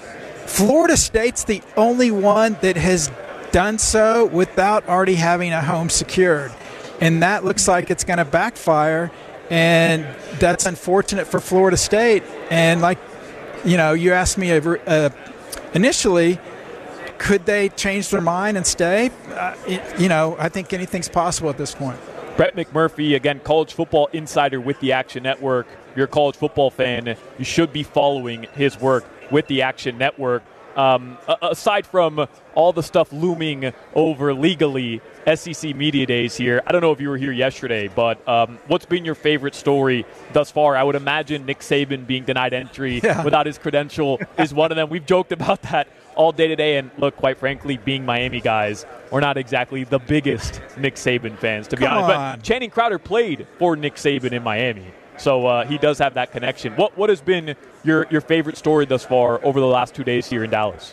Florida State's the only one that has done so without already having a home secured. And that looks like it's going to backfire. And that's unfortunate for Florida State. And like, you know, you asked me uh, initially, could they change their mind and stay? Uh, it, you know, I think anything's possible at this point. Brett McMurphy, again, college football insider with the Action Network. If you're a college football fan, you should be following his work with the Action Network. Um, aside from all the stuff looming over legally, S E C Media Days here, I don't know if you were here yesterday, but um, what's been your favorite story thus far? I would imagine Nick Saban being denied entry yeah. without his credential is one of them. We've joked about that all day today, and look, quite frankly, being Miami guys, we're not exactly the biggest Nick Saban fans, to be Come honest. on. But Channing Crowder played for Nick Saban in Miami. So uh, he does have that connection. What what has been your, your favorite story thus far over the last two days here in Dallas?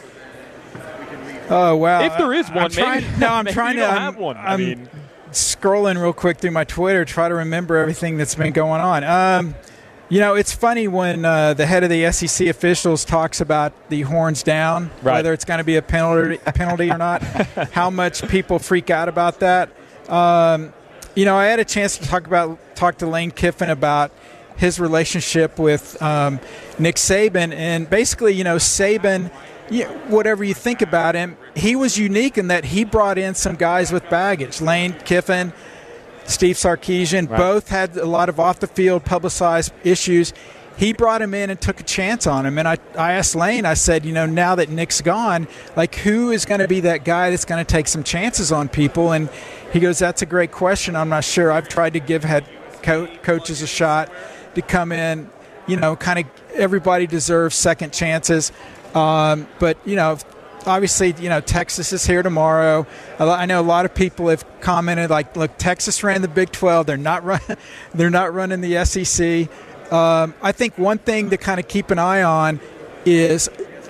Oh, wow. If there is one, I'm trying, maybe, no, I'm maybe trying you to don't I'm, have one. I I'm mean, scrolling real quick through my Twitter, try to remember everything that's been going on. Um, you know, it's funny when uh, the head of the S E C officials talks about the horns down, right. whether it's going to be a penalty, a penalty or not, how much people freak out about that. Um, you know, I had a chance to talk about talk to Lane Kiffin about his relationship with um, Nick Saban. And basically, you know, Saban, you, whatever you think about him, he was unique in that he brought in some guys with baggage. Lane Kiffin, Steve Sarkisian, right. both had a lot of off-the-field publicized issues. He brought him in and took a chance on him. And I, I asked Lane, I said, you know, now that Nick's gone, like, who is going to be that guy that's going to take some chances on people? And he goes, that's a great question. I'm not sure. I've tried to give head co- coaches a shot to come in. You know, kind of everybody deserves second chances. Um, but, you know, obviously, you know, Texas is here tomorrow. I know a lot of people have commented, like, look, Texas ran the Big twelve. They're not run, they're not running the S E C. Um, I think one thing to kind of keep an eye on is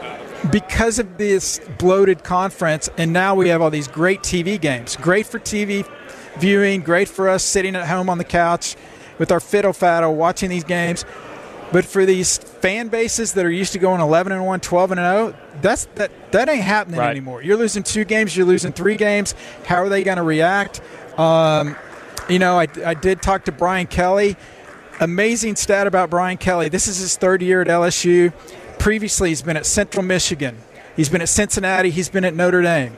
because of this bloated conference, and now we have all these great T V games. Great for T V viewing, great for us sitting at home on the couch with our fiddle-faddle watching these games. But for these fan bases that are used to going eleven and one, twelve and oh, that's that that ain't happening right. anymore. You're losing two games, you're losing three games. How are they going to react? Um, you know, I, I did talk to Brian Kelly. Amazing stat about Brian Kelly. This is his third year at L S U. Previously, he's been at Central Michigan. He's been at Cincinnati. He's been at Notre Dame.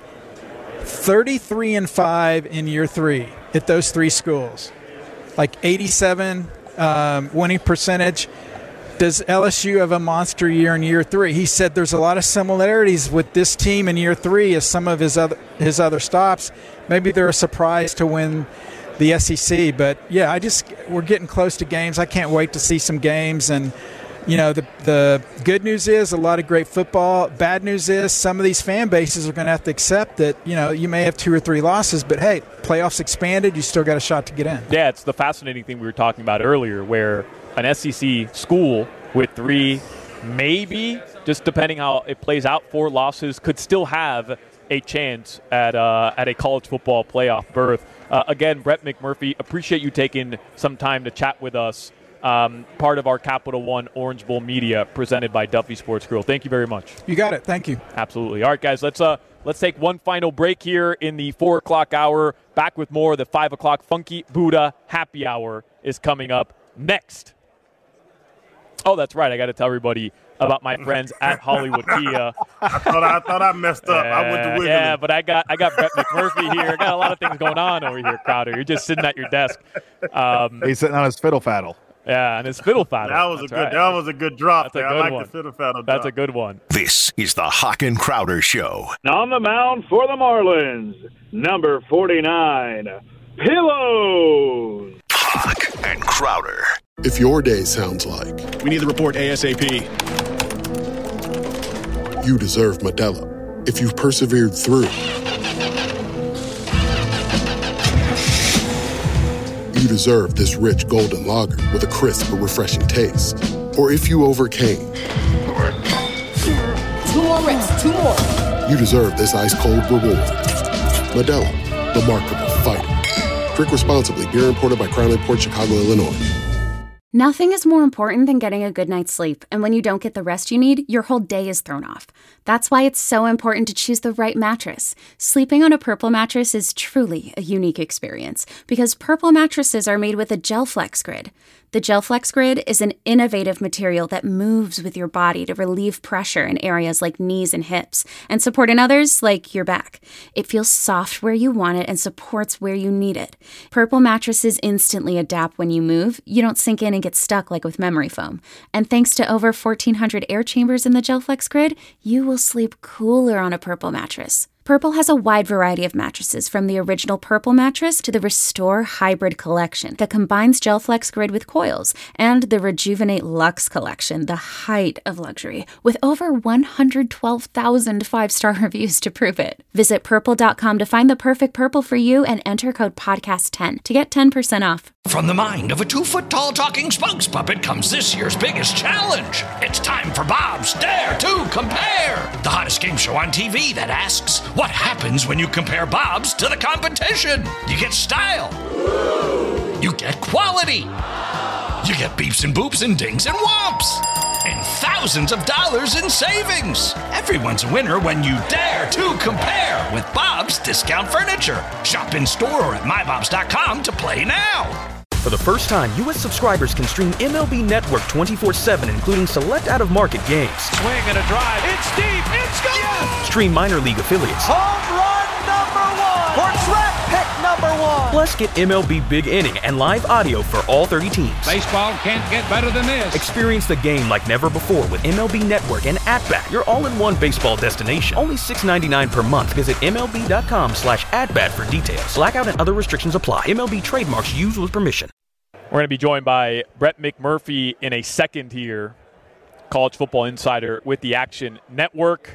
thirty-three and five in year three at those three schools. Like eighty-seven um, winning percentage. Does L S U have a monster year in year three? He said there's a lot of similarities with this team in year three as some of his other his other stops. Maybe they're a surprise to win the S E C, but yeah, I just we're getting close to games. I can't wait to see some games. And you know, the the good news is a lot of great football. Bad news is some of these fan bases are going to have to accept that, you know, you may have two or three losses, but hey, playoffs expanded, you still got a shot to get in. Yeah, it's the fascinating thing we were talking about earlier, where an S E C school with three, maybe just depending how it plays out, four losses could still have a chance at uh, at a college football playoff berth. Uh, again, Brett McMurphy, appreciate you taking some time to chat with us. Um, part of our Capital One Orange Bowl Media presented by Duffy Sports Grill. Thank you very much. You got it. Thank you. Absolutely. All right, guys, let's uh, let's take one final break here in the four o'clock hour. Back with more. The five o'clock Funky Buddha Happy Hour is coming up next. Oh, that's right. I got to tell everybody about my friends at Hollywood Kia. I thought I thought I messed up. Yeah, I went to Wiggly. Yeah, but I got I got Brett McMurphy here. I got a lot of things going on over here, Crowder. You're just sitting at your desk. Um, He's sitting on his fiddle faddle. Yeah, and his fiddle faddle. That was That's a good. right. That was a good drop. That's there. a good I like one. the fiddle faddle. That's drop. a good one. This is the Hawk and Crowder Show. On the mound for the Marlins, number forty-nine, Pillows. Hawk and Crowder. If your day sounds like we need the report ASAP, you deserve Modelo. If you've persevered through, you deserve this rich golden lager with a crisp but refreshing taste. Or if you overcame, two more reps, two more. You deserve this ice cold reward. Modelo, the Markable Fighter. Drink responsibly. Beer imported by Crown Imports, Chicago, Illinois. Nothing is more important than getting a good night's sleep, and when you don't get the rest you need, your whole day is thrown off. That's why it's so important to choose the right mattress. Sleeping on a Purple mattress is truly a unique experience, because Purple mattresses are made with a GelFlex Grid. The GelFlex Grid is an innovative material that moves with your body to relieve pressure in areas like knees and hips, and support in others like your back. It feels soft where you want it and supports where you need it. Purple mattresses instantly adapt when you move. You don't sink in and get stuck like with memory foam. And thanks to over fourteen hundred air chambers in the GelFlex Grid, you will sleep cooler on a Purple mattress. Purple has a wide variety of mattresses, from the original Purple mattress to the Restore Hybrid collection that combines GelFlex Grid with coils, and the Rejuvenate Luxe collection, the height of luxury, with over one hundred twelve thousand five-star reviews to prove it. Visit purple dot com to find the perfect Purple for you and enter code podcast ten to get ten percent off. From the mind of a two-foot-tall talking spokes puppet comes this year's biggest challenge. It's time for Bob's Dare to Compare, the hottest game show on T V that asks, what happens when you compare Bob's to the competition? You get style. You get quality. You get beeps and boops and dings and whomps. And thousands of dollars in savings. Everyone's a winner when you dare to compare with Bob's Discount Furniture. Shop in store or at my bobs dot com to play now. For the first time, U S subscribers can stream M L B Network twenty-four seven, including select out-of-market games. Swing and a drive. It's deep. It's gone. Yes! Stream minor league affiliates. Home run number one. For draft pick number one. Plus, get M L B Big Inning and live audio for all thirty teams. Baseball can't get better than this. Experience the game like never before with M L B Network and At-Bat, your all-in-one baseball destination. Only six dollars and ninety-nine cents per month. Visit MLB.com slash at-bat for details. Blackout and other restrictions apply. M L B trademarks used with permission. We're going to be joined by Brett McMurphy in a second here, College Football Insider with the Action Network,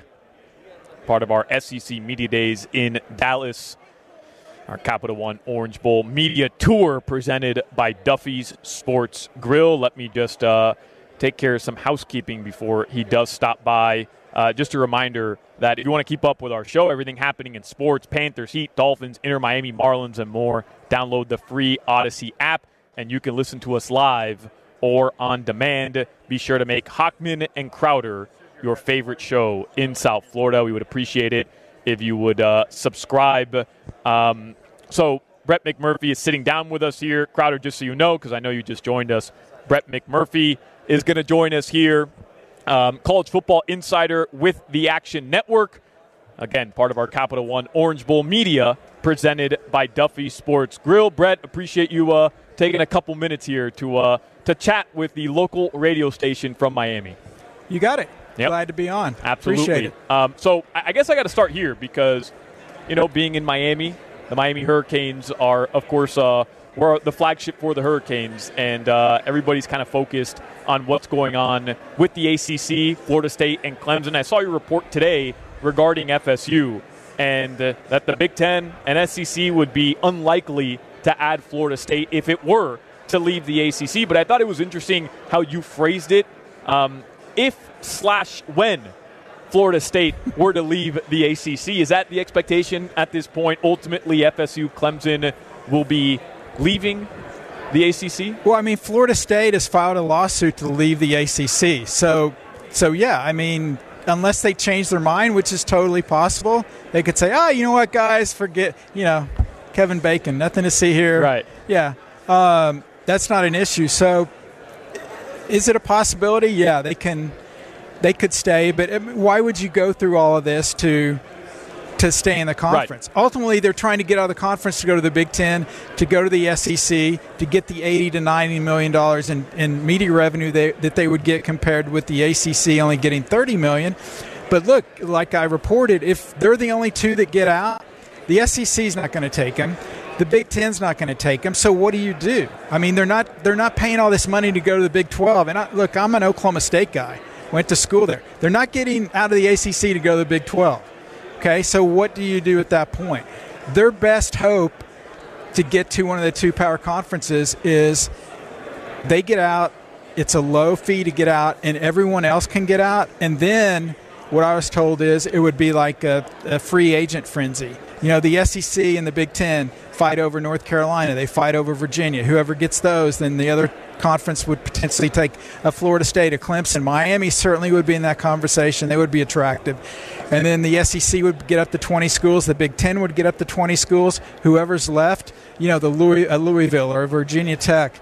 part of our S E C Media Days in Dallas, our Capital One Orange Bowl Media Tour presented by Duffy's Sports Grill. Let me just uh, take care of some housekeeping before he does stop by. Uh, just a reminder that if you want to keep up with our show, everything happening in sports, Panthers, Heat, Dolphins, Inter Miami, Marlins, and more, download the free Odyssey app, and you can listen to us live or on demand. Be sure to make Hockman and Crowder your favorite show in South Florida. We would appreciate it if you would uh, subscribe. Um, so Brett McMurphy is sitting down with us here. Crowder, just so you know, because I know you just joined us, Brett McMurphy is going to join us here. Um, College Football Insider with the Action Network. Again, part of our Capital One Orange Bowl Media, presented by Duffy Sports Grill. Brett, appreciate you uh, taking a couple minutes here to uh, to chat with the local radio station from Miami. You got it. Yep. Glad to be on. Absolutely. Appreciate it. Um, so I guess I got to start here because, you know, being in Miami, the Miami Hurricanes are, of course, uh, we're the flagship for the Hurricanes, and uh, everybody's kind of focused on what's going on with the A C C, Florida State, and Clemson. I saw your report today regarding F S U, and uh, that the Big Ten and S E C would be unlikely to add Florida State if it were to leave the A C C. But I thought it was interesting how you phrased it. Um, if slash when Florida State were to leave the A C C, is that the expectation at this point? Ultimately, F S U, Clemson will be leaving the A C C? Well, I mean, Florida State has filed a lawsuit to leave the A C C. So, so yeah, I mean, unless they change their mind, which is totally possible, they could say, oh, you know what, guys, forget, you know, Kevin Bacon, nothing to see here. Right. Yeah, um, that's not an issue. So is it a possibility? Yeah, they can. They could stay, but I mean, why would you go through all of this to to stay in the conference? Right. Ultimately, they're trying to get out of the conference to go to the Big Ten, to go to the S E C, to get the eighty to ninety million dollars in, in media revenue they, that they would get compared with the A C C only getting thirty million dollars. But look, like I reported, if they're the only two that get out, the S E C is not going to take them. The Big Ten's not going to take them. So what do you do? I mean, they're not they're not paying all this money to go to the Big twelve. And I, look, I'm an Oklahoma State guy. Went to school there. They're not getting out of the A C C to go to the Big twelve. Okay, so what do you do at that point? Their best hope to get to one of the two power conferences is they get out, it's a low fee to get out, and everyone else can get out. And then what I was told is it would be like a, a free agent frenzy. You know, the S E C and the Big Ten fight over North Carolina. They fight over Virginia. Whoever gets those, then the other conference would potentially take a Florida State, a Clemson. Miami certainly would be in that conversation. They would be attractive. And then the S E C would get up to twenty schools. The Big Ten would get up to twenty schools. Whoever's left, you know, the Louis, uh, Louisville or Virginia Tech,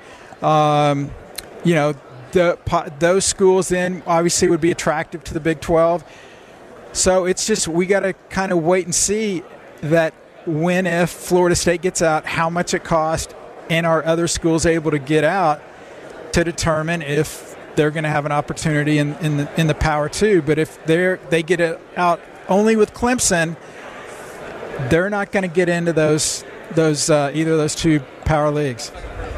um, you know, the, those schools then obviously would be attractive to the Big twelve. So it's just we got to kind of wait and see that when, if Florida State gets out, how much it costs, and are other schools able to get out to determine if they're going to have an opportunity in, in the in the Power Two. But if they're they get it out only with Clemson, they're not going to get into those those uh, either of those two power leagues.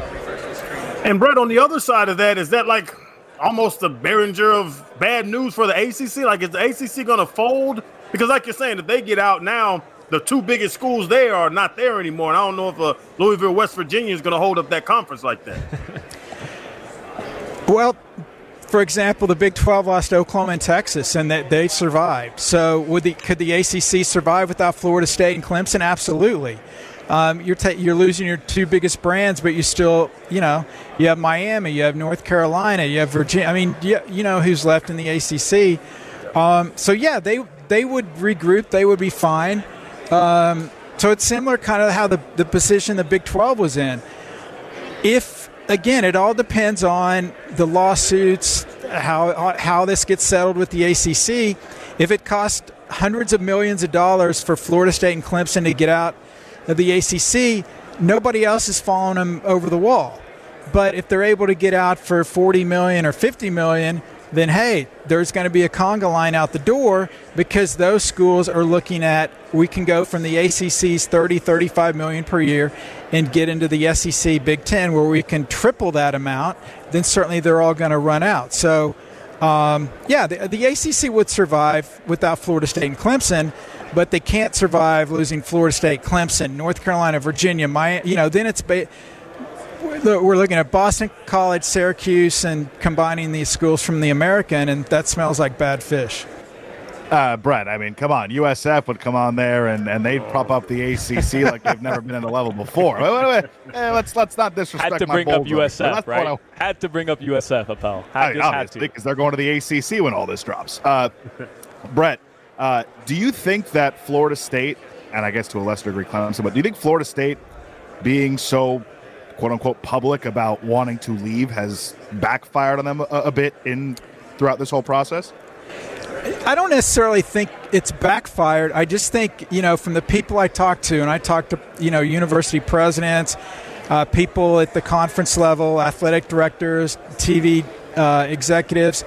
And Brett, on the other side of that, is that like almost the Behringer of bad news for the A C C? Like, is the A C C going to fold? Because like you're saying, if they get out now, the two biggest schools there are not there anymore. And I don't know if uh, Louisville, West Virginia is going to hold up that conference like that. Well, for example, the Big twelve lost Oklahoma and Texas, and they, they survived. So would the, could the A C C survive without Florida State and Clemson? Absolutely. Um, you're ta- you're losing your two biggest brands, but you still, you know, you have Miami, you have North Carolina, you have Virginia. I mean, you, you know who's left in the A C C. Um, so, yeah, they they would regroup. They would be fine. Um, so it's similar kind of how the, the position the Big twelve was in. If again, it all depends on the lawsuits, how how this gets settled with the A C C. If it costs hundreds of millions of dollars for Florida State and Clemson to get out of the A C C, nobody else is following them over the wall. But if they're able to get out for forty million dollars or fifty million dollars, then, hey, there's going to be a conga line out the door because those schools are looking at, we can go from the A C C's thirty, thirty-five million per year and get into the S E C Big Ten where we can triple that amount, then certainly they're all going to run out. So, um, yeah, the, the A C C would survive without Florida State and Clemson, but they can't survive losing Florida State, Clemson, North Carolina, Virginia. My, you know, then it's ba- we're looking at Boston College, Syracuse, and combining these schools from the American, and that smells like bad fish. Uh, Brett, I mean, come on. U S F would come on there, and, and they'd prop up the A C C like they've never been in a level before. Wait, wait, wait. Hey, let's let's not disrespect Had to my bring up bold U S F, right? right? I, had to bring up U S F, Appel. I Had, mean, just had obviously, to. because they're going to the A C C when all this drops. Uh, Brett, uh, do you think that Florida State, and I guess to a lesser degree Clemson, but do you think Florida State being so quote-unquote public about wanting to leave has backfired on them a, a bit in throughout this whole process? I don't necessarily think it's backfired. I just think, you know, from the people I talk to, and I talk to, you know, university presidents, uh, people at the conference level, athletic directors, T V uh, executives,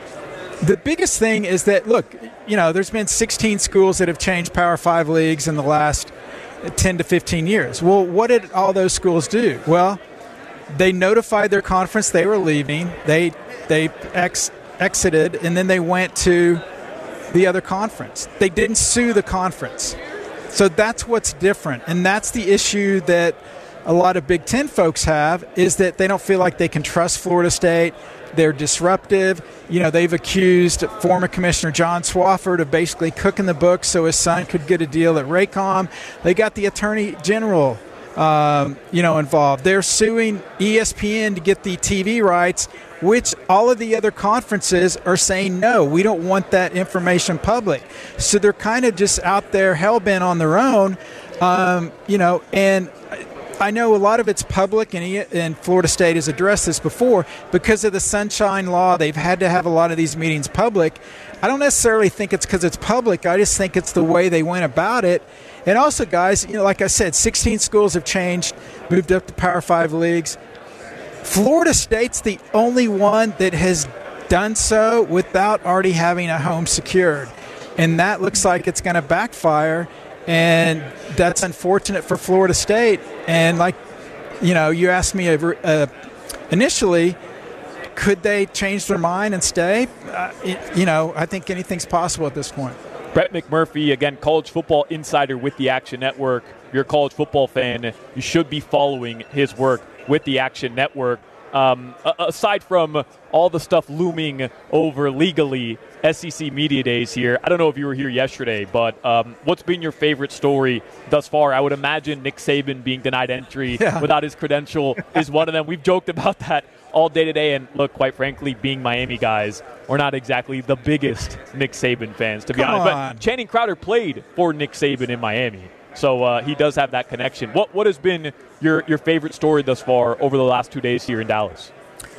the biggest thing is that, look, you know, there's been sixteen schools that have changed Power Five leagues in the last ten to fifteen years. Well, what did all those schools do? Well, they notified their conference they were leaving. They they ex, exited, and then they went to the other conference. They didn't sue the conference. So that's what's different, and that's the issue that a lot of Big Ten folks have, is that they don't feel like they can trust Florida State. They're disruptive. You know, they've accused former Commissioner John Swofford of basically cooking the books so his son could get a deal at Raycom. They got the Attorney General, um, you know, involved. They're suing E S P N to get the T V rights, which all of the other conferences are saying, no, we don't want that information public. So they're kind of just out there hell-bent on their own, um, you know, and I know a lot of it's public, and, he, and Florida State has addressed this before. Because of the Sunshine Law, they've had to have a lot of these meetings public. I don't necessarily think it's because it's public. I just think it's the way they went about it. And also, guys, you know, like I said, sixteen schools have changed, moved up to Power Five leagues. Florida State's the only one that has done so without already having a home secured. And that looks like it's going to backfire. And that's unfortunate for Florida State. And like, you know, you asked me uh, initially, could they change their mind and stay? Uh, it, you know, I think anything's possible at this point. Brett McMurphy, again, college football insider with the Action Network. If you're a college football fan, you should be following his work with the Action Network. Um, aside from all the stuff looming over legally, S E C Media Days here, I don't know if you were here yesterday, but um, what's been your favorite story thus far? I would imagine Nick Saban being denied entry yeah. without his credential is one of them. We've joked about that all day today, and look, quite frankly, being Miami guys, we're not exactly the biggest Nick Saban fans, to be Come honest. on. But Channing Crowder played for Nick Saban in Miami. So uh, he does have that connection. What what has been your, your favorite story thus far over the last two days here in Dallas?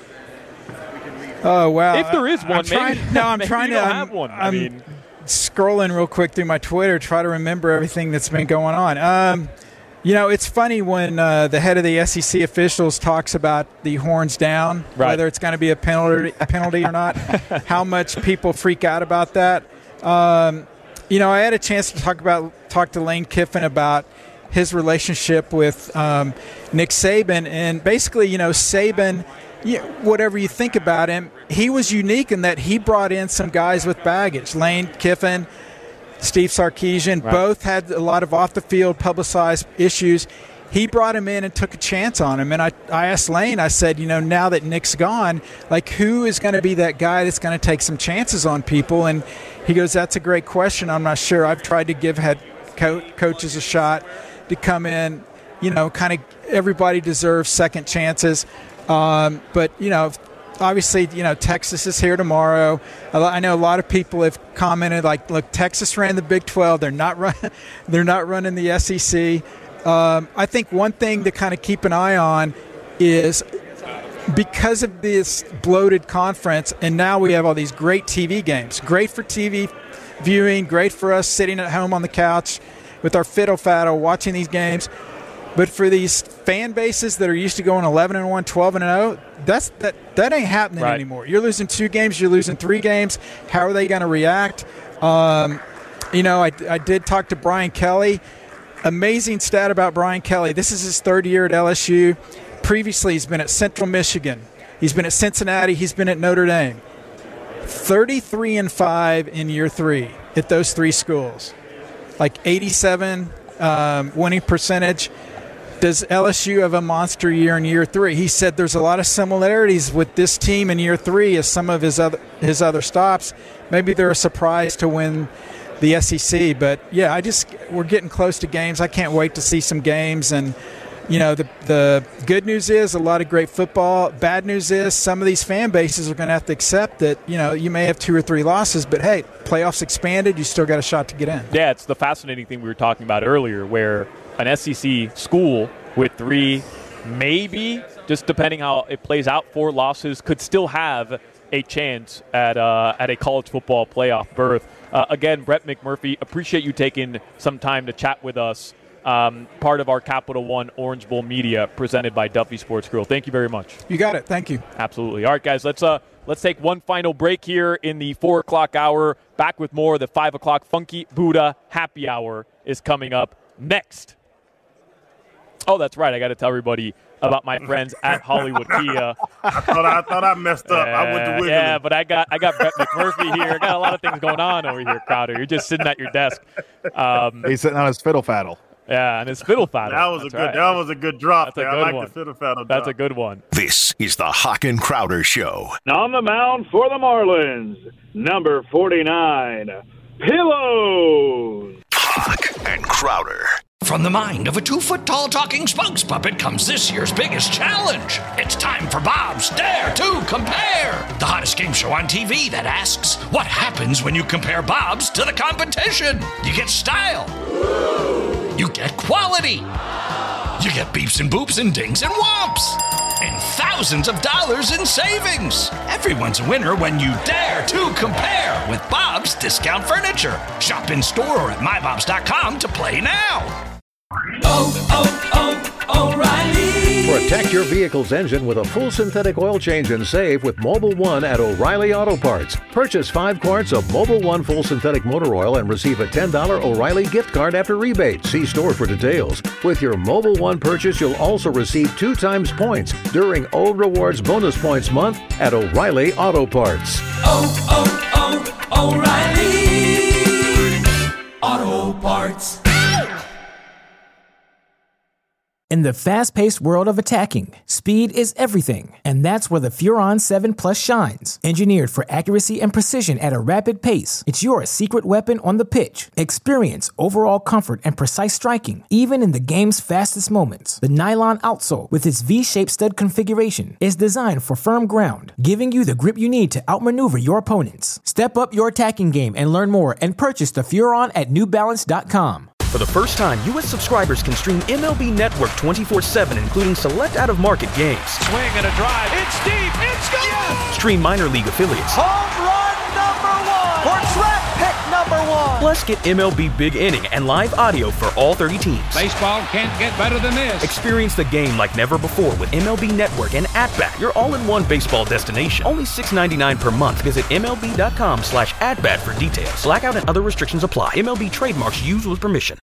Oh, wow. If there is one, I'm trying, maybe, no, I'm maybe trying you to don't I'm, have one. I I'm mean, scrolling real quick through my Twitter, try to remember everything that's been going on. Um, you know, it's funny when uh, the head of the S E C officials talks about the horns down, right. whether it's going to be a penalty, a penalty or not, how much people freak out about that. Um, you know, I had a chance to talk about talk to Lane Kiffin about his relationship with um, Nick Saban, and basically, you know, Saban, you, whatever you think about him, he was unique in that he brought in some guys with baggage. Lane Kiffin, Steve Sarkisian, right. both had a lot of off-the-field publicized issues. He brought him in and took a chance on him. And I, I asked Lane, I said, you know, now that Nick's gone, like, who is going to be that guy that's going to take some chances on people? And he goes, that's a great question. I'm not sure. I've tried to give head co- coaches a shot to come in. You know, kind of everybody deserves second chances. Um, but, you know, obviously, you know, Texas is here tomorrow. I know a lot of people have commented, like, look, Texas ran the Big twelve. They're not run, they're not running the S E C. Um, I think one thing to kind of keep an eye on is because of this bloated conference, and now we have all these great T V games. Great for T V viewing, great for us sitting at home on the couch with our fiddle-faddle watching these games. But for these fan bases that are used to going eleven and one, twelve and oh, that's that that ain't happening right. anymore. You're losing two games, you're losing three games. How are they going to react? Um, you know, I, I did talk to Brian Kelly. Amazing stat about Brian Kelly. This is his third year at L S U. Previously, he's been at Central Michigan. He's been at Cincinnati. He's been at Notre Dame. thirty-three and five in year three at those three schools. Like eighty-seven um, winning percentage. Does L S U have a monster year in year three? He said there's a lot of similarities with this team in year three as some of his other his other stops. Maybe they're a surprise to win the S E C. But, yeah, I just we're getting close to games. I can't wait to see some games. And, you know, the, the good news is a lot of great football. Bad news is some of these fan bases are going to have to accept that, you know, you may have two or three losses, but, hey, playoffs expanded. You still got a shot to get in. Yeah, it's the fascinating thing we were talking about earlier where – an S E C school with three, maybe, just depending how it plays out, four losses, could still have a chance at uh, at a college football playoff berth. Uh, again, Brett McMurphy, appreciate you taking some time to chat with us. Um, part of our Capital One Orange Bowl Media presented by Duffy Sports Grill. Thank you very much. You got it. Thank you. Absolutely. All right, guys, let's uh let's take one final break here in the four o'clock hour. Back with more. The five o'clock Funky Buddha Happy Hour is coming up next. Oh, that's right. I got to tell everybody about my friends at Hollywood Kia. I thought I thought I messed up. Uh, I went to Wiggly. Yeah, but I got I got Brett McMurphy here. I got a lot of things going on over here, Crowder. You're just sitting at your desk. Um, He's sitting on his fiddle faddle. Yeah, and his fiddle faddle. That was That's a good. right. That was a good drop. That's a there. good I like one. the fiddle faddle. That's drop. a good one. This is the Hawk and Crowder Show. On the mound for the Marlins, number forty-nine, Pillows. Hawk and Crowder. From the mind of a two-foot-tall talking spokes puppet comes this year's biggest challenge. It's time for Bob's Dare to Compare, the hottest game show on T V that asks, what happens when you compare Bobs to the competition? You get style. You get quality. You get beeps and boops and dings and whomps. And thousands of dollars in savings. Everyone's a winner when you dare to compare with Bob's Discount Furniture. Shop in store or at my bobs dot com to play now. Oh, oh, oh, O'Reilly. Protect your vehicle's engine with a full synthetic oil change and save with Mobil One at O'Reilly Auto Parts. Purchase five quarts of Mobil One full synthetic motor oil and receive a ten dollars O'Reilly gift card after rebate. See store for details. With your Mobil One purchase, you'll also receive two times points during O Rewards Bonus Points Month at O'Reilly Auto Parts. Oh, oh, oh, O'Reilly Auto Parts. In the fast-paced world of attacking, speed is everything, and that's where the Furon seven Plus shines. Engineered for accuracy and precision at a rapid pace, it's your secret weapon on the pitch. Experience overall comfort and precise striking, even in the game's fastest moments. The nylon outsole, with its V-shaped stud configuration, is designed for firm ground, giving you the grip you need to outmaneuver your opponents. Step up your attacking game and learn more and purchase the Furon at new balance dot com. For the first time, U S subscribers can stream M L B Network twenty-four seven, including select out-of-market games. Swing and a drive. It's deep. It's gone. Yes. Stream minor league affiliates. Home run number one. Or draft pick number one. Plus, get M L B Big Inning and live audio for all thirty teams. Baseball can't get better than this. Experience the game like never before with M L B Network and At-Bat, your all-in-one baseball destination. Only six dollars and ninety-nine cents per month. Visit M L B dot com slash at bat for details. Blackout and other restrictions apply. M L B trademarks used with permission.